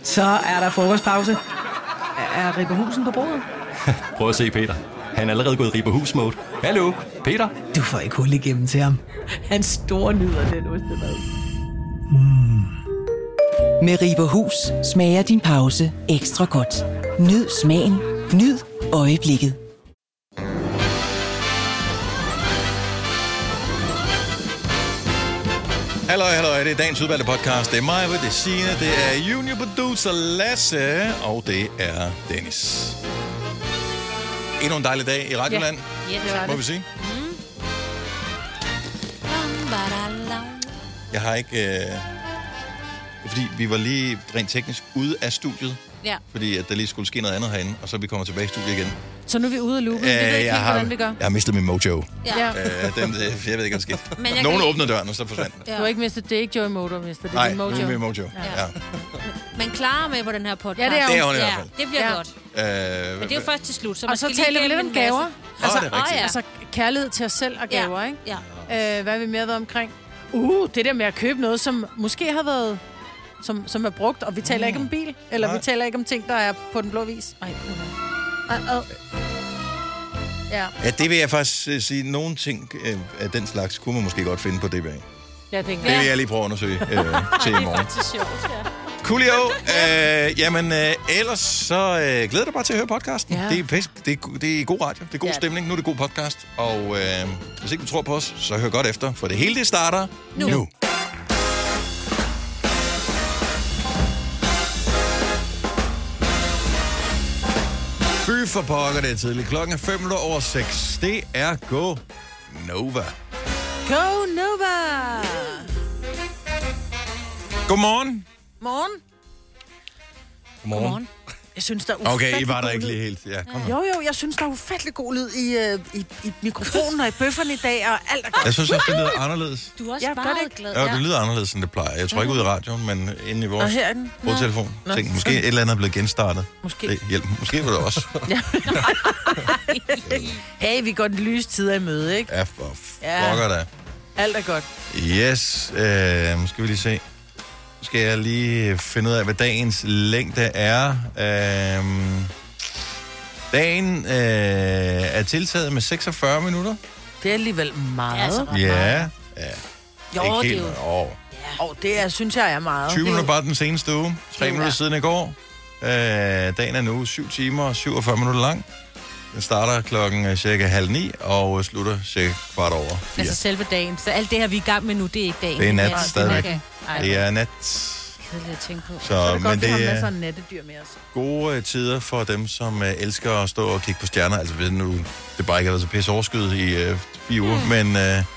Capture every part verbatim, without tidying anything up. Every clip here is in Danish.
Så er der frokostpause. Er Ribberhusen på bordet? Prøv at se Peter. Han er allerede gået i Ribberhus-mode. Hallo, Peter? Du får ikke hul igennem til ham. Han store nyder den ostemad. Mm. Med Ribberhus smager din pause ekstra godt. Nyd smagen. Nyd øjeblikket. Hallo, hallo, det er dagens udvalgte podcast. Det er mig, det er Signe, det er junior producer Lasse, og det er Dennis. Endnu en dejlig dag i Radioland, ja, det var må det. vi sige. Mm. Jeg har ikke... Øh... Fordi vi var lige rent teknisk ude af studiet, ja. fordi at der lige skulle ske noget andet herinde, og så vi kommer tilbage i studiet igen. Så nu er vi ude af loopen. Æh, vi ved ikke jeg, helt, har, hvordan vi gør. jeg har mistet min mojo. Ja. Øh, den, jeg ved ikke, hvad skete. Nogen kan... åbnede døren, og så forsvandt den. Ja. Du har ikke mistet, det er ikke Joey Motor, mister. Det er Nej, din mojo. det er min mojo. Ja. Ja. Men Clara med på den her podcast. Ja, det er hun, det er hun i ja, hvert fald. det bliver ja. godt. Øh, Men det er jo først til slut. Så og så taler vi lidt om gaver. Altså, oh, det er rigtigt. Altså kærlighed til os selv og gaver, ja. ikke? Ja. Øh, hvad har vi mere været omkring? Uh, det der med at købe noget, som måske har været... Som, som er brugt, og vi taler mm. ikke om bil, eller Nej. vi taler ikke om ting, der er på den blå vis. Ej, uh, uh. Ja. Ja, det vil jeg faktisk uh, sige. Nogle ting uh, af den slags kunne man måske godt finde på D B A. Ja, det, det vil jeg lige prøve at undersøge uh, til i morgen. Det er faktisk sjovt, ja. Coolio. Uh, jamen, uh, ellers så uh, glæder dig bare til at høre podcasten. Ja. Det, er pæsk, det, er, det er god radio, det er god ja. stemning, nu er det god podcast. Og uh, hvis ikke du tror på os, så hør godt efter, for det hele det starter nu. nu. Fy for pokker, det er tidligt. Klokken er fem minutter over seks. Det er Go Nova. Go Nova! Godmorgen. Morgen. Godmorgen. Godmorgen. Jeg synes, der er ufattelig Okay, I var der god ikke lyd. lige helt. Ja, kom jo, jo, jeg synes, der er ufattelig god lyd i, uh, i, i mikrofonen og i bøfferne i dag, og alt er godt. Jeg synes også, det lyder anderledes. Du er også ja, meget glad. Ja, det lyder anderledes, end det plejer. Jeg tror ikke ud i radioen, men inde i vores hovedtelefon. Tænk, måske et eller andet er blevet genstartet. Måske. Det hjælp. Måske var det også. Hey, vi går den lyse tider i møde, ikke? Ja, for fucker da. Alt er godt. Yes. Øh, skal vi lige se. Skal jeg lige finde ud af, hvad dagens længde er. Øhm, dagen øh, er tiltaget med seksogfyrre minutter. Det er alligevel meget. Ja, ja. ja. Jo, ikke det er jo... År. Ja. Oh, det er, synes jeg er meget. tyve minutter bare den seneste uge. Tre minutter ja. siden i går. Øh, dagen er nu syv timer og syvogfyrre minutter lang. Den starter klokken cirka halv ni og slutter cirka kvart over fire. Altså selve dagen. Så alt det her, vi er i gang med nu, det er ikke dagen. Det er nat det stadigvæk. Okay. Det er nat. Kedeligt at tænke på. Så, så er det godt, men det har masser af nattedyr med os. Gode tider for dem, som uh, elsker at stå og kigge på stjerner. Altså, hvis nu det bare ikke har været så pisse overskyet i uh, fire uger, mm. men uh,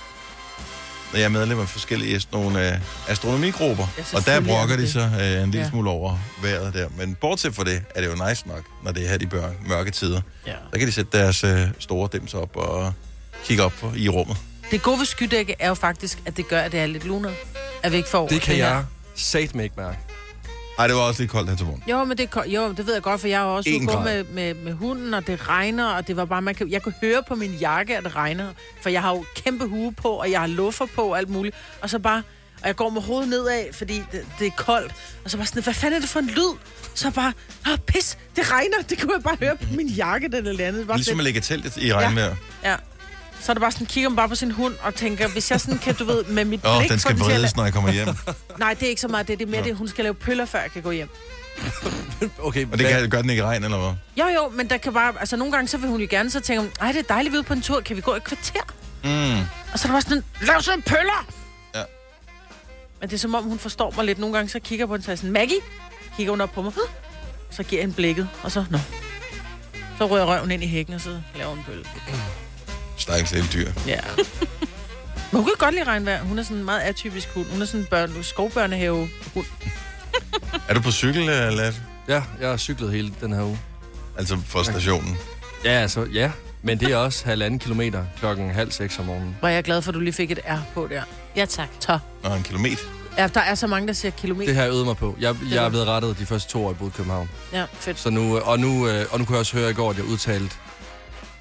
jeg er medlem af forskellige sådan nogle uh, astronomigrupper, ja, og der brokker de sig uh, en lille ja. smule over vejret der. Men bortset fra det, er det jo nice nok, når det er her de bør, mørke tider. Ja. Så kan de sætte deres uh, store dims op og kigge op på, i rummet. Det gode ved skydække er jo faktisk, at det gør, at det er lidt lunet. At vi ikke får det kan det jeg satme ikke mærke. Ej, det var også lidt koldt her til morgen. Jo, men det, jo, det ved jeg godt, for jeg har også ude gå med, med, med hunden, og det regner, og det var bare, man kan, jeg kunne høre på min jakke, at det regner, for jeg har jo kæmpe hue på, og jeg har luffer på, og alt muligt, og så bare, og jeg går med hovedet nedad, fordi det, det er koldt, og så bare sådan, hvad fanden er det for en lyd? Så bare, åh, pis, det regner, det kunne jeg bare høre på min jakke, den eller andet. Bare ligesom at lægge teltet i regnvejr. Ja, ja. Så er det bare sådan, kigger man bare på sin hund og tænker, hvis jeg sådan kan, du ved, med mit oh, blik... den skal vredes, når jeg kommer hjem. Nej, det er ikke så meget det. Det er mere det, hun skal lave pøller, før jeg kan gå hjem. Okay, og det kan, gør den ikke i regn, eller hvad? Jo, jo, men der kan bare... Altså, nogle gange, så vil hun jo gerne, så tænker hun, ej, det er dejligt, vi er ude på en tur. Kan vi gå et kvarter? Mm. Og så er der bare sådan, lav sådan pøller! Ja. Men det er som om, hun forstår mig lidt. Nogle gange, så kigger på den, så er sådan, Maggie? Kigger hun op på mig. Så giver jeg hende blikket, og så, nå. Så rører røven ind i hækken, og så laver hun en pølle. Stakkels lille dyr. Ja. Men hun kan godt lide regnvejr. Hun er sådan en meget atypisk hund. Hun er sådan en børn, skovbørnehave hund. Er du på cykel, Lasse? Ja, jeg har cyklet hele den her uge. Altså fra stationen? Ja, altså, ja. Men det er også halvanden kilometer klokken halv seks om morgenen. Hvor jeg er glad for, at du lige fik et R på der. Ja, tak. Så. Nå, en kilometer. Ja, der er så mange, der siger kilometer. Det har jeg øvet mig på. Jeg, jeg er blevet rettet de første to år i boet i København. Ja, fedt. Så nu, og, nu, og nu kunne jeg også høre i går, at jeg udtalte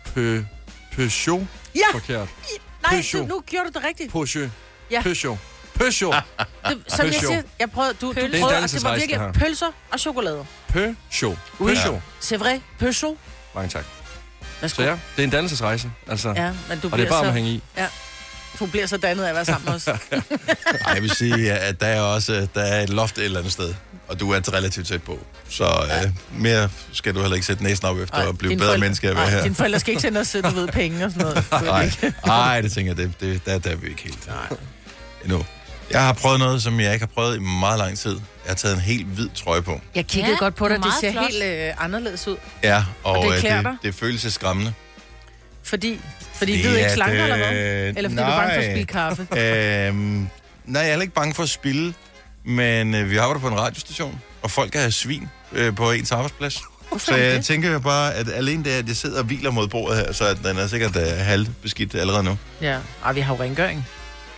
Peugeot ja! forkert. Nej, du, nu gjorde du det rigtigt. Peugeot. Ja. Peugeot. Peugeot. Det, som jeg Peugeot. siger, jeg prøvede, du, du Det er en prøvede, og det var dannelsesrejse, virkelig det her. pølser og chokolade. Peugeot. Oui. Peugeot. C'est vrai, Peugeot. Mange tak. Værsgo. Så ja, det er en dannelsesrejse. Altså. Ja, men du Og det bliver er bare så... at hænge i. Ja. Du bliver så dannet af at være sammen med os. Ej, jeg vil sige, at der er også der er et loft et eller andet sted, og du er relativt tæt på. Så øh, mere skal du heller ikke sætte næsen op efter at blive dine bedre forældre- menneske at være Ej, her. dine forældre skal ikke sende os, du ved, penge og sådan noget. Nej, nej, det tænker jeg, det, det, der, der er vi ikke helt. Nej. Endnu. Jeg har prøvet noget, som jeg ikke har prøvet i meget lang tid. Jeg har taget en helt hvid trøje på. Jeg kiggede Ja, godt på dig, det er det ser meget helt øh, anderledes ud. Ja, og, Og det øh, klæder det, dig? det føles så skræmmende. Fordi, fordi Det du er ikke er slanker, det- eller hvad? Eller fordi du er bange for at spille kaffe? Øhm, nej, jeg er heller ikke bange for at spille, men øh, vi arbejder på en radiostation, og folk er svin øh, på ens arbejdsplads. Hvorfor Så er jeg det? tænker jo bare, at alene det, at jeg sidder og hviler mod bordet her, så at den er sikkert uh, halvbeskidt allerede nu. Ja, Ej, vi har jo rengøring.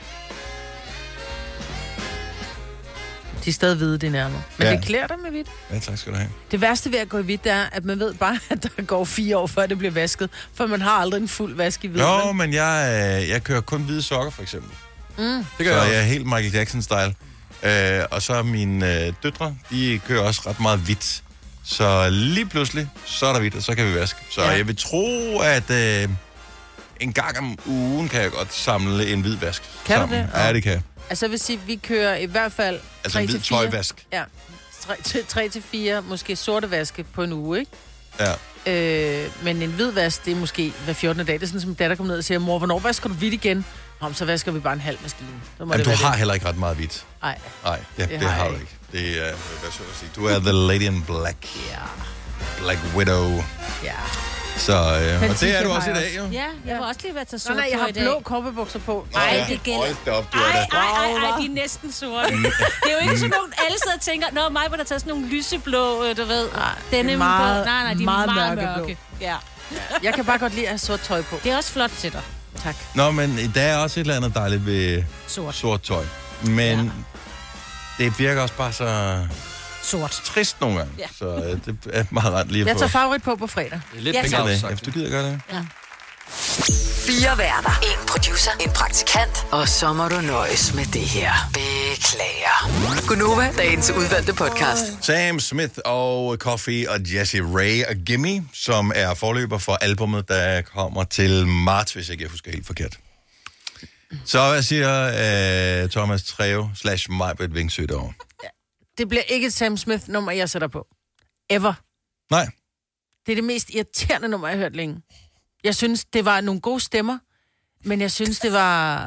De er stadig hvide, det nærmere. Men Ja. ja. det klæder dig med hvidt. Ja, tak skal du have. Det værste ved at gå i hvidt, det er, at man ved bare, at der går fire år, før det bliver vasket. For man har aldrig en fuld vask i hvid. Jo, vel? men jeg, øh, jeg kører kun hvide sokker, for eksempel. Mm. Det Så gør jeg også. jeg er helt Michael Jackson-style. Øh, og så mine øh, døtre, de kører også ret meget hvidt. Så lige pludselig, så er der hvidt, og så kan vi vaske. Så Ja. ja. jeg vil tro, at øh, en gang om ugen kan jeg godt samle en hvid vask. Kan du sammen. det? Ja, det kan jeg. Altså, jeg vil sige, at vi kører i hvert fald Altså en tre hvid til fire. tøjvask. Ja, tre til, tre til fire, måske sorte vaske på en uge, ikke? Ja. Øh, men en hvid vask, det er måske hver fjortende dag. Det er sådan, som datter kommer ned og siger, mor, hvornår vasker du hvidt igen? Nå, så vasker vi bare en halv maskine. Så må Men det du være har det. heller ikke ret meget hvidt. Nej, Nej, det, det, har det har jeg du ikke. Det er, hvad skal jeg sige, du er the lady in black. ja, Black Widow. ja. Så, øh, og det er t-shirt du har også i jeg dag, jo. Ja, jeg var også lige ved at tage Nå, sort nej, jeg på har i dag. blå korpebukser på. Ej, Ja. det gælder. Hold da op, du er Ej, da. ej, ej, ej, de er næsten sorte. Det er jo ikke sådan nogen, alle sidder og tænker, nå, mig var der taget sådan nogle lyseblå, øh, du ved, Nej, denne det er meget- Nej, nej, de er meget meget, meget mørkeblå. mørke. Ja. Jeg kan bare godt lide at have sort tøj på. Det er også flot til dig. Tak. Nå, men der er også et eller andet dejligt ved Sort. sort tøj. Men Ja. det virker også bare så Sort. trist nogle gange. Ja. Så øh, det er meget rent lige at Jeg få. tager favorit på på fredag. Det er lidt Ja, ja, tak. det. sagt. Hvis du gider gøre det. Fire værter. En producer. En praktikant. Og så må du nøjes med det her. Beklager. Gunova, dagens udvalgte podcast. Sam Smith og Coffee og Jessie Ray og Gimme, som er forløber for albumet, der kommer til marts, hvis jeg ikke husker helt forkert. Så hvad siger uh, Thomas Treve slash Majbert Vingsø derovre? Det bliver ikke et Sam Smith-nummer, jeg sætter på. Ever. Nej. Det er det mest irriterende nummer, jeg har hørt længe. Jeg synes, det var nogle gode stemmer, men jeg synes, det var...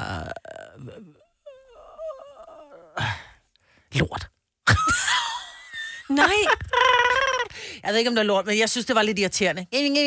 Lort. Nej. Jeg ved ikke, om det er lort, men jeg synes, det var lidt irriterende.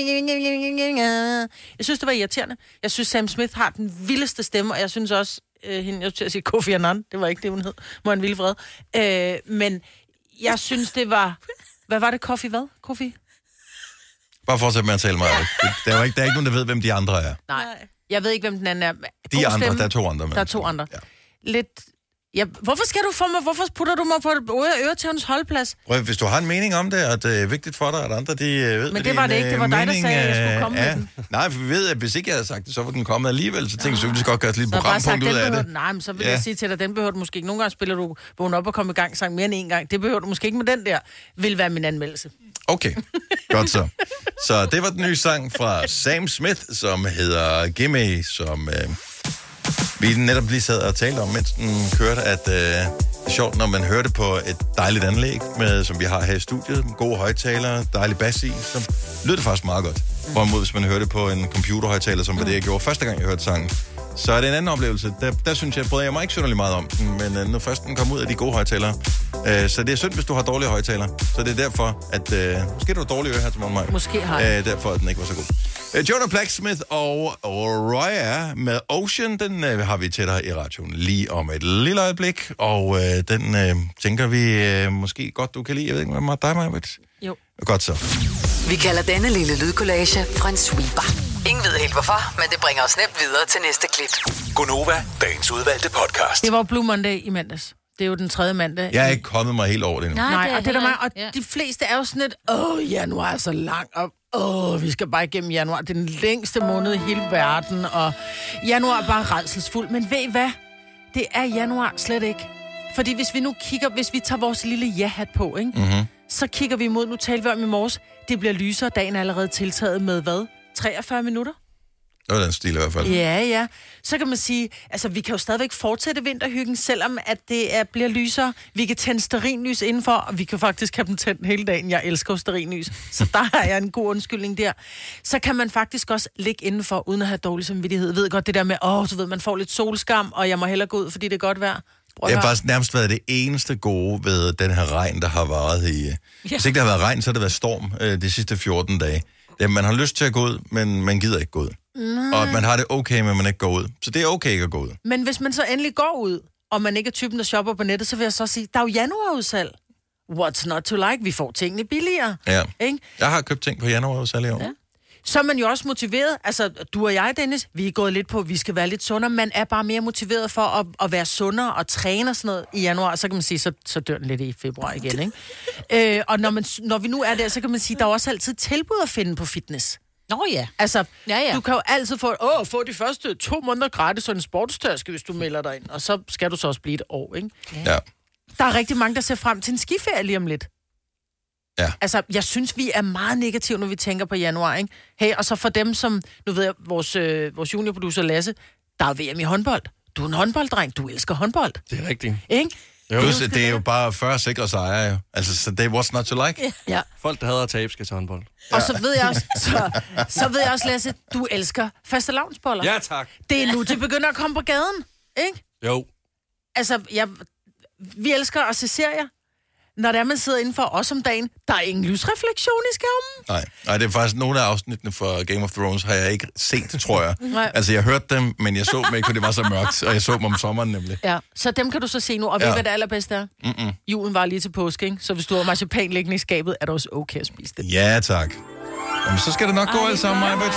Jeg synes, det var irriterende. Jeg synes, Sam Smith har den vildeste stemme, og jeg synes også, øh, hende, jeg skulle til at sige Kofi Annan, det var ikke det, hun hed, må en vild fred. Øh, men jeg synes, det var... Hvad var det, Kofi hvad? Kofi? Bare fortsæt med at tale mig. Der er, ikke, der er ikke nogen, der ved, hvem de andre er. Nej. Jeg ved ikke, hvem den anden er. De God andre, stemme. der er to andre. Der er to andre. Ja. Lidt... Ja, hvorfor skal du få mig? Hvorfor putter du mig på øre- øretævns holdplads? Prøv, hvis du har en mening om det, og det er vigtigt for dig, at andre de øh, ved, Men hvad det var din, det ikke. Det var øh, dig, der mening, sagde, at jeg skulle øh, komme med er. den. Nej, for vi ved, at hvis ikke jeg havde sagt det, så var den kommet alligevel. Så tænkte jeg, så ville vi godt gøre et lille Så har jeg bare sagt, programpunkt den ud af behøver... det. Nej, men så vil Ja. jeg sige til dig, den behøver du måske ikke. Nogle gange spiller du vågen op og komme i gang sang mere end en gang. Det behøver du måske ikke med den der. Vil være min anmeldelse. Okay, godt så. Så det var den nye sang fra Sam Smith, som hedder Gimme, som øh, vi netop lige sad og talte om, mens den kørte, at øh, det er sjovt, når man hører det på et dejligt anlæg, med, som vi har her i studiet, gode højtalere, dejlig bas i, så lyder det faktisk meget godt. Hvorimod, hvis man hører det på en computerhøjtaler, som var det, jeg gjorde første gang, jeg hørte sangen, så er det en anden oplevelse. Der, der synes jeg, bryder jeg mig ikke synderligt meget om den, men øh, når først den kommer ud af de gode højtalere. Øh, så det er synd, hvis du har dårlige højtalere. Så det er derfor, at... Øh, måske er du dårlige øre her til morgen, Maj. Måske har jeg. Øh, derfor, at den ikke var så god. Øh, Jonah Blacksmith og Roya med Ocean, den øh, har vi til dig i radioen lige om et lille øjeblik. Og øh, den øh, tænker vi øh, måske godt, du kan lide. Jeg ved ikke, hvad dig, Maja? Jo. Godt så. Vi kalder denne lille lydkollage en sweeper. Ingen ved helt hvorfor, men det bringer os nemt videre til næste klip. Gunova, dagens udvalgte podcast. Det var Blue Monday i mandags. Det er jo den tredje mandag. Jeg er ikke kommet mig helt over det nu. Nej, Nej, det er og det er der heller mig, og ikke. Ja. de fleste er jo sådan et, åh, januar er så lang, og åh, vi skal bare igennem januar. Det er den længste måned i hele verden, og januar er bare rædselsfuld. Men ved I hvad? det er januar slet ikke. Fordi hvis vi nu kigger, hvis vi tager vores lille ja-hat på, ikke? Mm-hmm. Så kigger vi imod, nu talte vi om i morges, det bliver lysere, dagen er allerede tiltaget med hvad? treogfyrre minutter? Det var den stil i hvert fald. Ja, ja. Så kan man sige, altså vi kan jo stadigvæk fortsætte vinterhyggen, selvom at det er, bliver lysere. Vi kan tænde stearinlys indenfor, og vi kan faktisk have dem tændt hele dagen. Jeg elsker jo stearinlys, så der har jeg en god undskyldning der. Så kan man faktisk også ligge indenfor, uden at have dårlig samvittighed. Jeg ved godt det der med, åh, så ved man får lidt solskam, og jeg må hellere gå ud, fordi det er godt vejr. Det har faktisk nærmest været det eneste gode ved den her regn, der har varet i... Ja. Hvis ikke der har været regn, så har det været storm øh, de sidste fjorten dage. Det, man har lyst til at gå ud, men man gider ikke gå ud. Nej. Og man har det okay, men man ikke går ud. Så det er okay ikke at gå ud. Men hvis man så endelig går ud, og man ikke er typen, der shopper på nettet, så vil jeg så sige, der er jo januarudsalg. What's not to like? Vi får tingene billigere. Ja. Ikke? Jeg har købt ting på januarudsalg i år. Ja. Så er man jo også motiveret. Altså, du og jeg, Dennis, vi er gået lidt på, at vi skal være lidt sundere. Man er bare mere motiveret for at, at være sundere og træne og sådan noget i januar. Så kan man sige, så, så dør den lidt i februar igen, ikke? øh, og når, man, når vi nu er der, så kan man sige, der er også altid tilbud at finde på fitness. Nå ja. Altså, ja, ja. Du kan jo altid få, åh, få de første to måneder gratis sådan en sportstørske, hvis du melder dig ind. Og så skal du så også blive et år, ikke? Ja. Der er rigtig mange, der ser frem til en skiferie lige om lidt. Ja. Altså, jeg synes, vi er meget negative, når vi tænker på januar, ikke? Hey, og så for dem, som, nu ved jeg, vores, øh, vores juniorproducer Lasse, der er V M i håndbold. Du er en håndbolddreng, du elsker håndbold. Det er rigtigt. Ikke? Jo. Plus, det er jo bare fyrre sikre sejre, jo. Altså, så det er what's not to like. Ja. Folk, der hader at tabe, skal til håndbold. Ja. Og så ved jeg også, så, så ved jeg også, Lasse, du elsker fastelavnsboller. Ja, tak. Det er nu, det begynder at komme på gaden, ikke? Jo. Altså, jeg, vi elsker at se serier. Når der man sidder indenfor os om dagen, der er ingen lysreflektion i skærmen. Nej, nej, det er faktisk nogle af afsnittene for Game of Thrones, har jeg ikke set, tror jeg. Nej. Altså, jeg hørte dem, men jeg så dem ikke, fordi det var så mørkt, og jeg så dem om sommeren nemlig. Ja, så dem kan du så se nu, og ved Ja. hvad det allerbedste er? Mm-mm. Julen var lige til påske, ikke? Så hvis du har marcipan liggende i skabet, er det også okay at spise det. Ja, tak. Jamen, så skal det nok gå alt sammen, Majbert.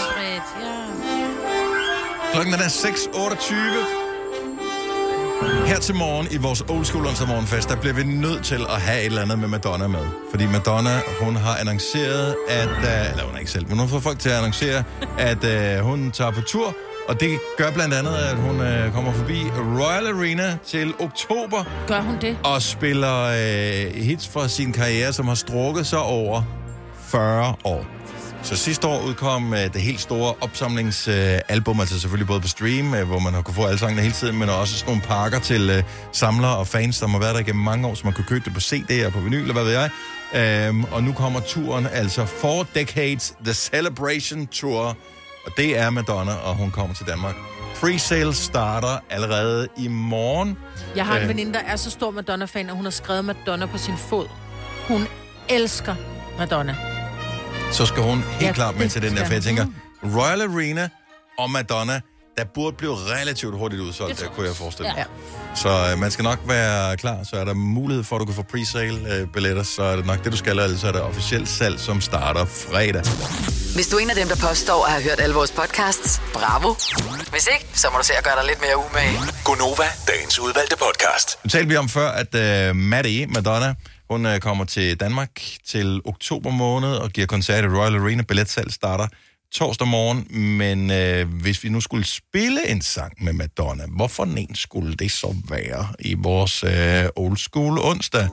Klokken er der seks otteogtyve. Her til morgen i vores Old School onsdag morgenfest, der bliver vi nødt til at have et eller andet med Madonna med. Fordi Madonna, hun har annonceret, at... Uh, eller hun er ikke selv, men hun har fået folk til at annoncere, at uh, hun tager på tur. Og det gør blandt andet, at hun uh, kommer forbi Royal Arena til oktober. Gør hun det? Og spiller uh, hits fra sin karriere, som har strukket sig over fyrre år. Så sidste år udkom uh, det helt store opsamlingsalbum, uh, altså selvfølgelig både på stream, uh, hvor man har kunne få alle sangene hele tiden, men også sådan nogle pakker til uh, samlere og fans, der har været der igennem mange år, så man kunne købe det på C D og på vinyl, eller hvad ved jeg. Um, og nu kommer turen, altså Four Decades The Celebration Tour, og det er Madonna, og hun kommer til Danmark. Presale starter allerede i morgen. Jeg har en Uh, veninde, der er så stor Madonna-fan, og hun har skrevet Madonna på sin fod. Hun elsker Madonna. Så skal hun helt Ja, klart med det til den der, skal for jeg tænker, hun. Royal Arena og Madonna, der burde blive relativt hurtigt udsolgt, der kunne jeg forestille mig. Ja. Så øh, man skal nok være klar, så er der mulighed for, at du kan få presale øh, billetter, så er det nok det, du skal, eller så er der officielt salg, som starter fredag. Hvis du er en af dem, der påstår at have hørt alle vores podcasts, bravo. Hvis ikke, så må du se at gøre dig lidt mere umage. Gonova, dagens udvalgte podcast. Nu talte vi om før, at øh, Maddie, Madonna, hun øh, kommer til Danmark til oktober måned og giver koncert i Royal Arena. Billetsalg starter torsdag morgen, men øh, hvis vi nu skulle spille en sang med Madonna, hvorfor en skulle det så være i vores øh, old school onsdag?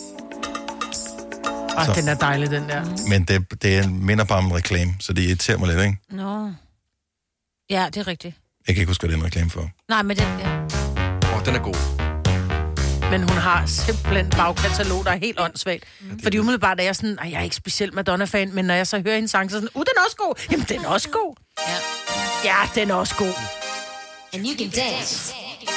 Ej, Så. den er dejlig, den der. Men det, det minder bare om en reklame, så det irriterer mig lidt, ikke? Nå. Ja, det er rigtigt. Jeg kan ikke huske, hvad det er en reklame for. Nej, men den der. Åh, oh, den er god. Men hun har simpelthen bagkatalog, der er helt åndssvagt. Fordi umiddelbart er jeg sådan, jeg er ikke specielt Madonna-fan, men når jeg så hører hendes sang, så er sådan, uh, den er også god. Jamen, den er også god. Ja. Ja, den er også god. And you can dance.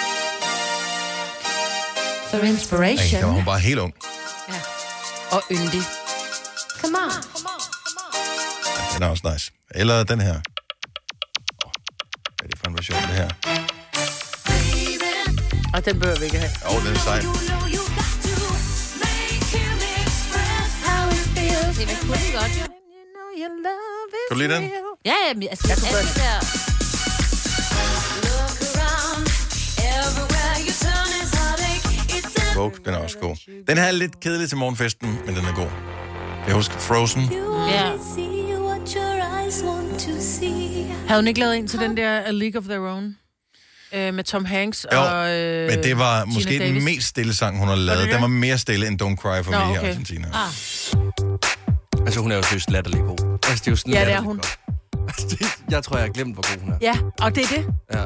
For Ej, inspiration. der var hun bare helt ung. Ja. Og yndig. Come on. Ja, den er også nice. Eller den her. Oh, hvad er det for en version, det her? Og den bør vi ikke have. Åh, oh, den er sej. Det er kun godt, jo. Kan du lide den? Ja, ja, men altså, jeg kunne alt det der. Vogue, den er også god. Den her er lidt kedelig til morgenfesten, men den er god. Jeg husker Frozen. Ja. Havde hun ikke lavet en til den der A League of Their Own? Øh, med Tom Hanks Jo, og øh, men det var Gina måske Davis. den mest stille sang, hun har lavet. det det? Den var mere stille end Don't Cry for Nå, Me i okay. Argentina. Ah. Altså, hun er jo seriøst latterlig god. Altså, det er jo sådan Ja, det er latterligt hun. godt. Altså, det, jeg tror, jeg har glemt, hvor god hun er. Ja, og det er det. Ja.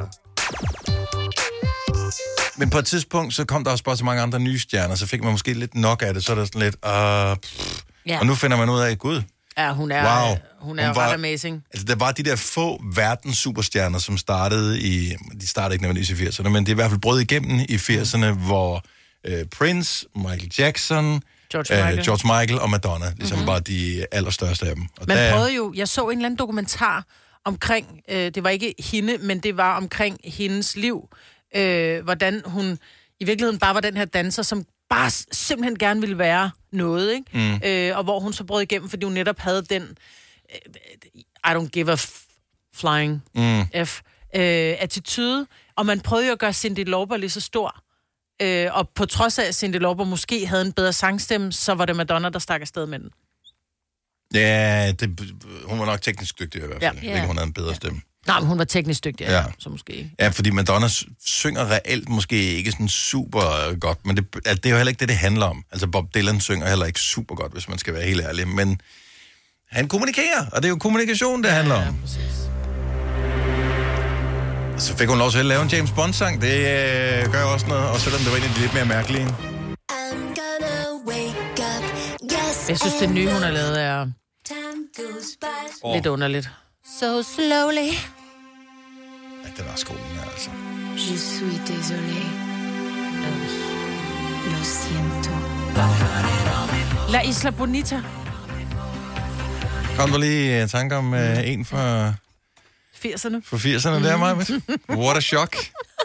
Men på et tidspunkt, så kom der også bare så mange andre nye stjerner, så fik man måske lidt nok af det, så er der sådan lidt, uh, pff. Ja. Og nu finder man ud af, gud, Ja, hun er, wow. hun er Hun ret var- amazing. Altså, der var de der få verdens superstjerner, som startede i... De startede ikke nødvendigvis i firserne, men det er i hvert fald brød igennem i firserne, hvor øh, Prince, Michael Jackson, George Michael. Øh, George Michael og Madonna, ligesom mm-hmm. var de allerstørste af dem. Og Man der, prøvede jo... Jeg så en eller anden dokumentar omkring... Øh, det var ikke hende, men det var omkring hendes liv. Øh, hvordan hun i virkeligheden bare var den her danser, som bare s- simpelthen gerne ville være noget, ikke? Mm. Øh, og hvor hun så brød igennem, fordi hun netop havde den... Øh, I don't give a f- flying mm, F. Øh, attitude. Og man prøvede jo at gøre Cyndi Lauper lige så stor. Øh, og på trods af, at Cyndi Lauper måske havde en bedre sangstemme, så var det Madonna, der stak afsted med den. ja, det, hun var nok teknisk dygtig i hvert fald. Ja. Ja. Ikke, hun havde en bedre stemme. Nej, men hun var teknisk dygtig, Ja. ja. så måske ikke. Ja, fordi Madonna s- synger reelt måske ikke sådan super godt, men det, altså, det er jo heller ikke det, det handler om. Altså Bob Dylan synger heller ikke super godt, hvis man skal være helt ærlig, men han kommunikerer, og det er jo kommunikation, det handler Ja, om. præcis. Så fik hun lov til at lave en James Bond-sang, det øh, gør jo også noget, og selvom det var en af de lidt mere mærkelige. Jeg synes, det nye, hun har lavet, er Oh. lidt underligt. So slowly. Ja, den er også god, den her, altså. Je suis désolé. Lo siento. La Isla Bonita. Kom du lige i tanke om øh, en fra, firserne. fra firserne der, Maja? What a shock.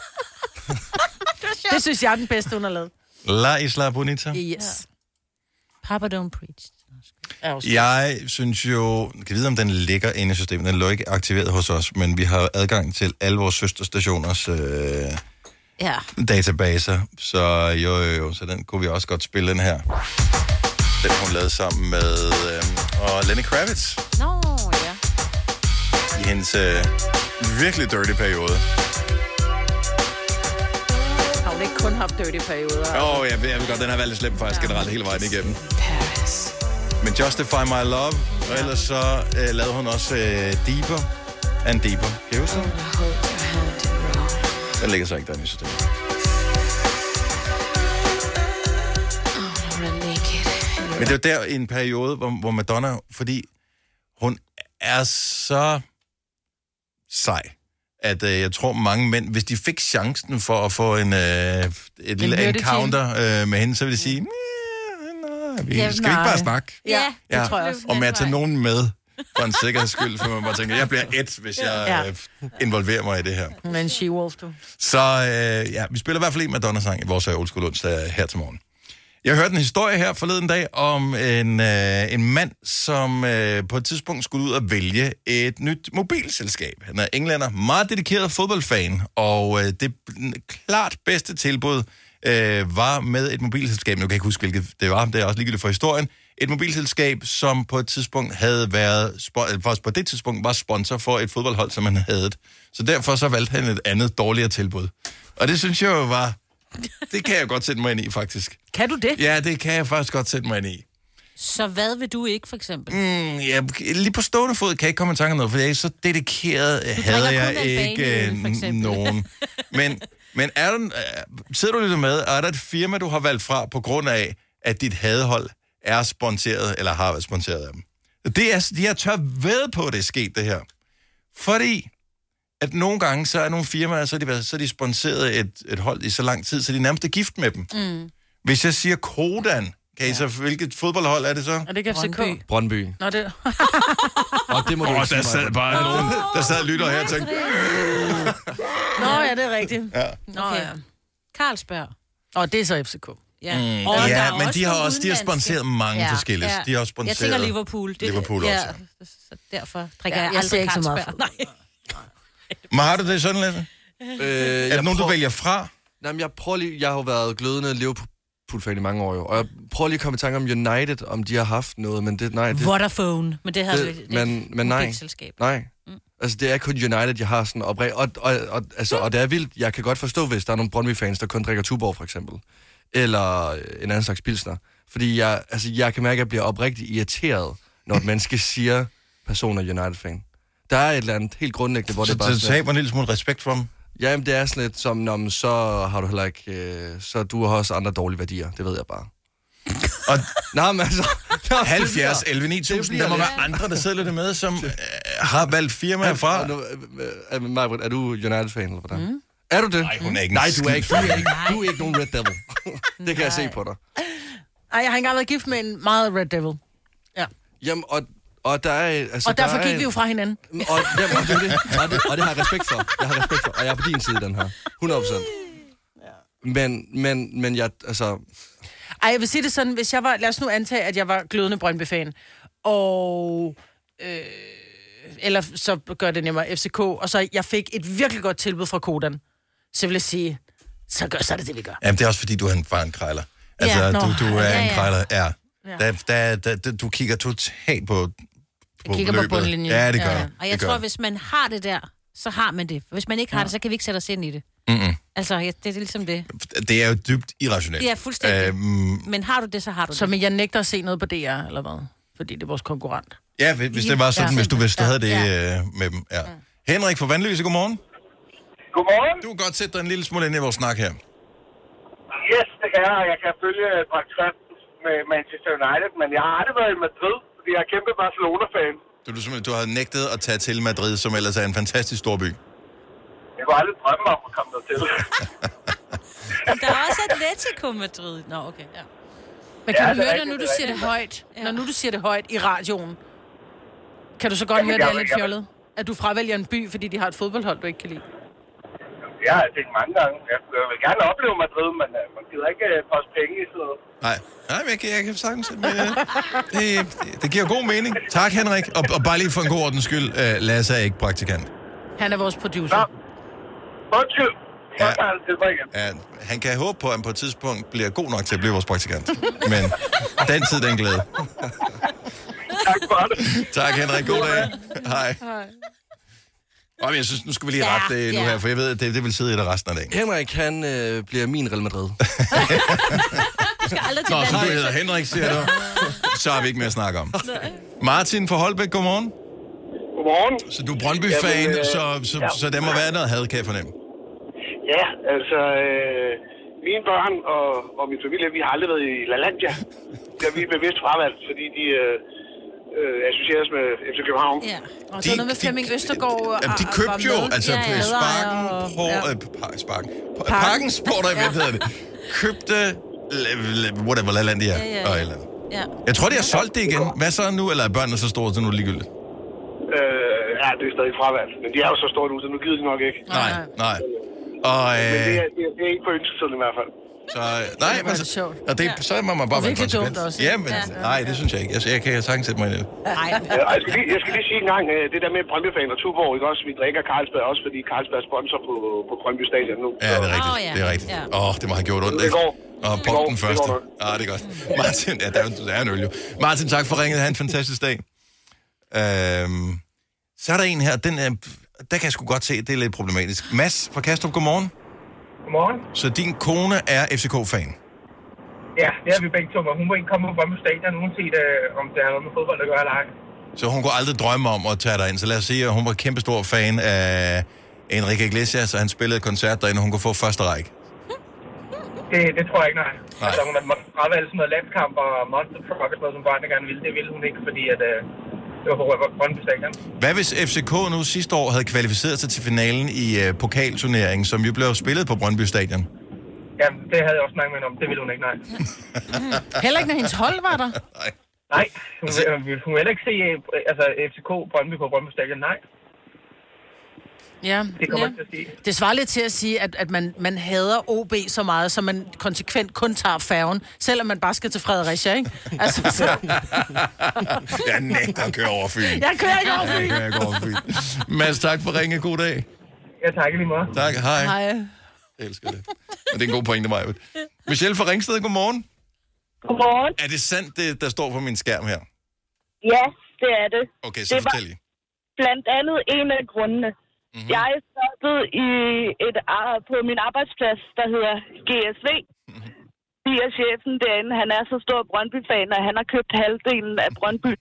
Det synes jeg er den bedste, hun har lavet. La Isla Bonita. Yes. Papa don't preach. Ja. Også. Jeg synes jo, jeg kan vide, om den ligger inde i systemet. Den lå ikke aktiveret hos os, men vi har adgang til alle vores søsterstationers øh, Ja. databaser. Så jo, jo, jo, så den kunne vi også godt spille, den her. Den hun lavede sammen med øh, og Lenny Kravitz Nå, ja. i hendes øh, virkelig dirty periode. Har hun ikke kun haft dirty perioder? Åh, oh, jeg, ved, jeg ved godt, den har været lidt slem faktisk generelt hele vejen igennem. Paris. Men Justify My Love, og ellers så øh, lavede hun også øh, Deeper and Deeper. Kan I huske den? I hope you held it wrong. Den ligger så ikke der i systemet. Oh, I'm naked. Men det er jo der i en periode, hvor, hvor Madonna, fordi hun er så sej, at øh, jeg tror mange mænd, hvis de fik chancen for at få en, øh, et lille hørtetime. encounter øh, med hende, så ville de sige, "Meh, nej, vi Ja, skal vi ikke nej." bare snakke. Ja, det Ja, tror jeg også. og med at tage nogen med, for en sikkerheds skyld, for man bare tænker, jeg bliver et, hvis jeg øh, involverer mig i det her. Hun er en she-wolf, du. Så øh, ja, vi spiller i hvert fald en Madonna-sang i vores Old School onsdag her til morgen. Jeg hørte en historie her forleden dag om en, øh, en mand, som øh, på et tidspunkt skulle ud og vælge et nyt mobilselskab. Han er englænder, meget dedikeret fodboldfan, og øh, det klart bedste tilbud øh, var med et mobilselskab. Nu kan jeg ikke huske, hvilket det var, det er også ligegyldigt for historien. Et mobilselskab, som på et tidspunkt havde været, spo- eller faktisk på det tidspunkt var sponsor for et fodboldhold, som han havde. Så derfor så valgte han et andet, dårligere tilbud. Og det synes jeg jo var... Det kan jeg godt sætte mig ind i, faktisk. Kan du det? Ja, det kan jeg faktisk godt sætte mig ind i. Så hvad vil du ikke, for eksempel? Mm, ja, lige på stående fod kan jeg ikke komme i tanke om noget, for jeg er så dedikeret, havde kun jeg Albania, ikke for øh, eksempel. nogen. Men, men er der, øh, sidder du lidt med, er der et firma, du har valgt fra på grund af, at dit hadehold er sponsoreret, eller har været sponsoreret af dem? Det er, de har tør ved på, at det er sket, det her. Fordi at nogle gange, så er nogle firmaer, så er de, så er de sponsoreret et, et hold i så lang tid, så de nærmest er gift med dem. Mm. Hvis jeg siger Kodan, kan I så, hvilket fodboldhold er det så? Er det ikke F C K? Brøndby. Brøndby. Nå, det... Og det må du Åh, ikke der sige sad mig. bare nogen, der sad og lytter her og tænkte, Nå, ja, det er rigtigt. ja. Nå, Okay. ja. Carlsberg. Og det er så F C K. Ja, Mm, og der ja, er men de har nogle også de har udenlandske. sponsoreret mange Ja, forskellige. ja. De har også Jeg sponsoreret tænker Liverpool. Det, Liverpool ja, også. så derfor drikker Ja, jeg jeg aldrig ser ikke så meget Carlsberg. Nej. Men har du det sådan lidt? Øh, Er jeg det nogen, du prøver- vælger fra? Nej, men jeg prøver lige... Jeg har jo været glødende Liverpool-fan i mange år, jo. Og jeg prøver lige at komme i tanke om United, om de har haft noget, men det... Nej, det, Vodafone, men det havde det, vi... Det, men, men nej. Selskab. Nej. Mm. Altså, det er kun United, jeg har sådan oprigt. Og, og, og, altså, og det er vildt. Jeg kan godt forstå, hvis der er nogle Brøndby-fans, der kun drikker Tuborg, for eksempel. Eller en anden slags pilsner. Fordi jeg, altså, jeg kan mærke, at jeg bliver oprigtigt irriteret, når et menneske siger, person er United-fan. Der er et eller andet helt grundlæggende, hvor så det bare... Så taber en lille smule respekt for dem? Jamen, det er sådan lidt som, når så har du heller ikke... Øh, så du har også andre dårlige værdier. Det ved jeg bare. Og nej, men altså... halvfjerds elleve ni tusind, der må være andre, der sidder lidt med, som øh, har valgt firmaer fra. Er, Majbrit, er du United-fan, eller hvordan? Mm. Er du det? Nej, hun er ikke. Nej, du er ikke. Du er ikke, du er ikke nogen Red Devil. Det kan jeg se på dig. Ej, jeg har ikke engang været gift med en meget Red Devil. Ja. Jamen, og... Og, der er, altså, og derfor der gik er, vi jo fra hinanden. Og, jamen, og, det, det, og, det, og det har jeg respekt for. Jeg har respekt for, og jeg er på din side, den her. hundrede procent. Men, men, men jeg, altså... Ej, jeg vil sige det sådan, hvis jeg var... Lad os nu antage, at jeg var glødende Brøndby-fan. Og... Øh, eller så gør det nemmere F C K. Og så jeg fik et virkelig godt tilbud fra Kodan. Så vil jeg sige, så, gør, så er det det, vi gør. Jamen, det er også fordi, du er en, bare en krejler. Altså, ja, du, du er ja, ja. en krejler, ja. Ja. Der, der, der, der, du kigger totalt på, på kigger løbet. på bundlinjen. Ja, det gør ja, ja. du. Og jeg det tror, gør. hvis man har det der, så har man det. Hvis man ikke har ja. det, så kan vi ikke sætte os ind i det. Mm-mm. Altså, ja, det er ligesom det. Det er jo dybt irrationelt. Det er fuldstændig. Øhm, Men har du det, så har du det. Så men jeg nægter at se noget på D R, eller hvad? Fordi det er vores konkurrent. ja, hvis, hvis det var sådan, ja. hvis du, hvis du havde det Ja. øh, med dem. Ja. Ja. Henrik fra Vandløse, godmorgen. Godmorgen. Du kan godt sætte dig en lille smule ind i vores snak her. Yes, det kan jeg, og jeg kan følge praktikant med Manchester United, men jeg har aldrig været i Madrid, fordi jeg er kæmpe Barcelona-fan. Du, du, du har nægtet at tage til Madrid, som ellers er en fantastisk stor by. Jeg kunne aldrig drømme om at komme dertil. Men der er også Atletico Madrid. Nå, okay, ja. Men kan Ja, du det er høre det, rigtigt, når du det er siger det rigtigt. højt? Ja. Når nu du siger det højt i radioen, kan du så godt Jamen, høre, det er jeg- lidt jeg- fjollet? At du fravælger en by, fordi de har et fodboldhold, du ikke kan lide? Jeg har tænkt mange gange. Jeg jeg vil gerne opleve Madrid, men uh, man gider ikke uh, poste penge i stedet. Nej, Nej men jeg kan, jeg kan sagtens... Men, øh, det, det giver god mening. Tak, Henrik. Og, og bare lige for en god ordens skyld, øh, Lasse er ikke praktikant. Han er vores producer. Nå, undskyld. Ja. Jeg tager det til mig igen. Ja, han kan håbe på, at han på et tidspunkt bliver god nok til at blive vores praktikant. Men den tid, den glæde. Tak for det. Tak, Henrik. God dag. Hej. Hej. Og jeg synes, nu skal vi lige Ja, rette det nu ja. her, for jeg ved, at det, det vil sidde i det resten af dagen. Henrik, han øh, bliver min Real Madrid. Du skal aldrig til Nå, så du landet. hedder Henrik, siger du. Så har vi ikke mere at snakke om. Martin fra Holbæk, godmorgen. Godmorgen. Så du er Brøndby-fan, Jamen, øh, så, så, ja. så der må være noget had, kan jeg fornemme. Ja, altså... Øh, mine børn og, og min familie, vi har aldrig været i La Landia. Det har vi bevidst fravalgt, fordi de... Øh, øh, associeres med F C København. Ja. Og så noget med Flemming Østergaard. Jamen, de og- købte var jo, med. altså Ja, på ja. Sparken, Og- på, ja. øh, pa- Sparken, Pa- Parken Sport Event hedder det, købte, l- l- whatever, LaLandia, Ja, ja. og et eller andet. Ja. Jeg tror, de har solgt det igen. Hvad så nu, eller er børnene så store, så nu er det ligegyldigt? Øh, ja, det er stadig fravalgt. Men de er jo så store nu, så nu gider de nok ikke. Nej, nej. Og, Men det øh, er, det er, det er ikke på ønsketiden i hvert fald. så, nej, men det så, sjovt. og det, så må man bare Og være virkelig konsekvent. dumt også. Ja, men nej, det synes jeg ikke. Jeg, jeg kan sagtens sætte mig ind i det. Nej. Ja, og jeg, skal lige, jeg skal lige sige en gang, øh, det der med Brøndby-fan og Tuborg, ikke også? Vi drikker Carlsberg også, fordi Carlsberg er sponsor på, på Brøndby Stadion nu. Ja, det er rigtigt. Åh, ja. Det er rigtigt. Ja. Åh, oh, det må have gjort ondt, Det ikke? går. Og Det punkt går. den Det første. går nok. Ah, det er godt. Martin, ja, der er, der er en øl jo. Martin, tak for ringet. Ha' en fantastisk dag. Øhm, så er der en her, den er, der kan jeg sgu godt se, det er lidt problematisk. Mads fra Kastrup, godmorgen. Godmorgen. Så din kone er F C K-fan. Ja, det er vi begge to, og hun må ikke komme på Brøndby Stadion, uanset øh, om det har noget med fodbold at gøre eller ej. Så hun kunne aldrig drømme om at tage dig ind. Så lad os sige, at hun var kæmpestor fan af Enrique Iglesias, og han spillede et koncert derinde, og hun kunne få første række. Det, det tror jeg ikke, nej. Nej. Altså, hun har måttet fravalge sådan noget landskamp og monster truck og sådan noget, som børnene gerne ville. Det ville hun ikke, fordi at, øh, det var på Brøndby Stadion. Hvad hvis F C K nu sidste år havde kvalificeret sig til finalen i uh, pokalturneringen, som jo blev spillet på Brøndby Stadion? Jamen, det havde jeg også snakket med hende om. Det ville hun ikke, nej. Heller ikke, når hendes hold var der. Nej. Nej, hun, vil, hun vil heller ikke se øh, altså, F C K Brøndby på Brøndby Stadion, nej. Ja. Det kommer ja. ikke til at ske. Det svarer lidt til at sige, at, at man, man hader O B så meget, så man konsekvent kun tager færgen, selvom man bare skal til Fredericia, ikke? Altså, så... Jeg nægter at køre over Fyn. Jeg kører ikke over Fyn. Jeg kører ikke over Fyn. Mads, tak for ringe. God dag. Ja, tak lige meget. Tak, hej. Hej. Jeg elsker det. Og det er en god pointe, Maja. Michelle fra Ringsted, godmorgen. Godmorgen. Er det sandt, det der står på min skærm her? Ja, det er det. Okay, så det fortæl lige. blandt andet en af grundene. Mm-hmm. Jeg startede i et, på min arbejdsplads, der hedder G S V. Mm-hmm. De er chefen derinde. Han er så stor Brøndby-fan, at han har købt halvdelen af Brøndby.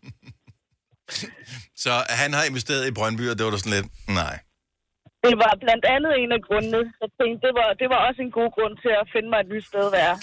Så han har investeret i Brøndby, og det var da sådan lidt, nej. Det var blandt andet en af grundene. Så jeg tænkte, det var, det var også en god grund til at finde mig et nyt sted at være.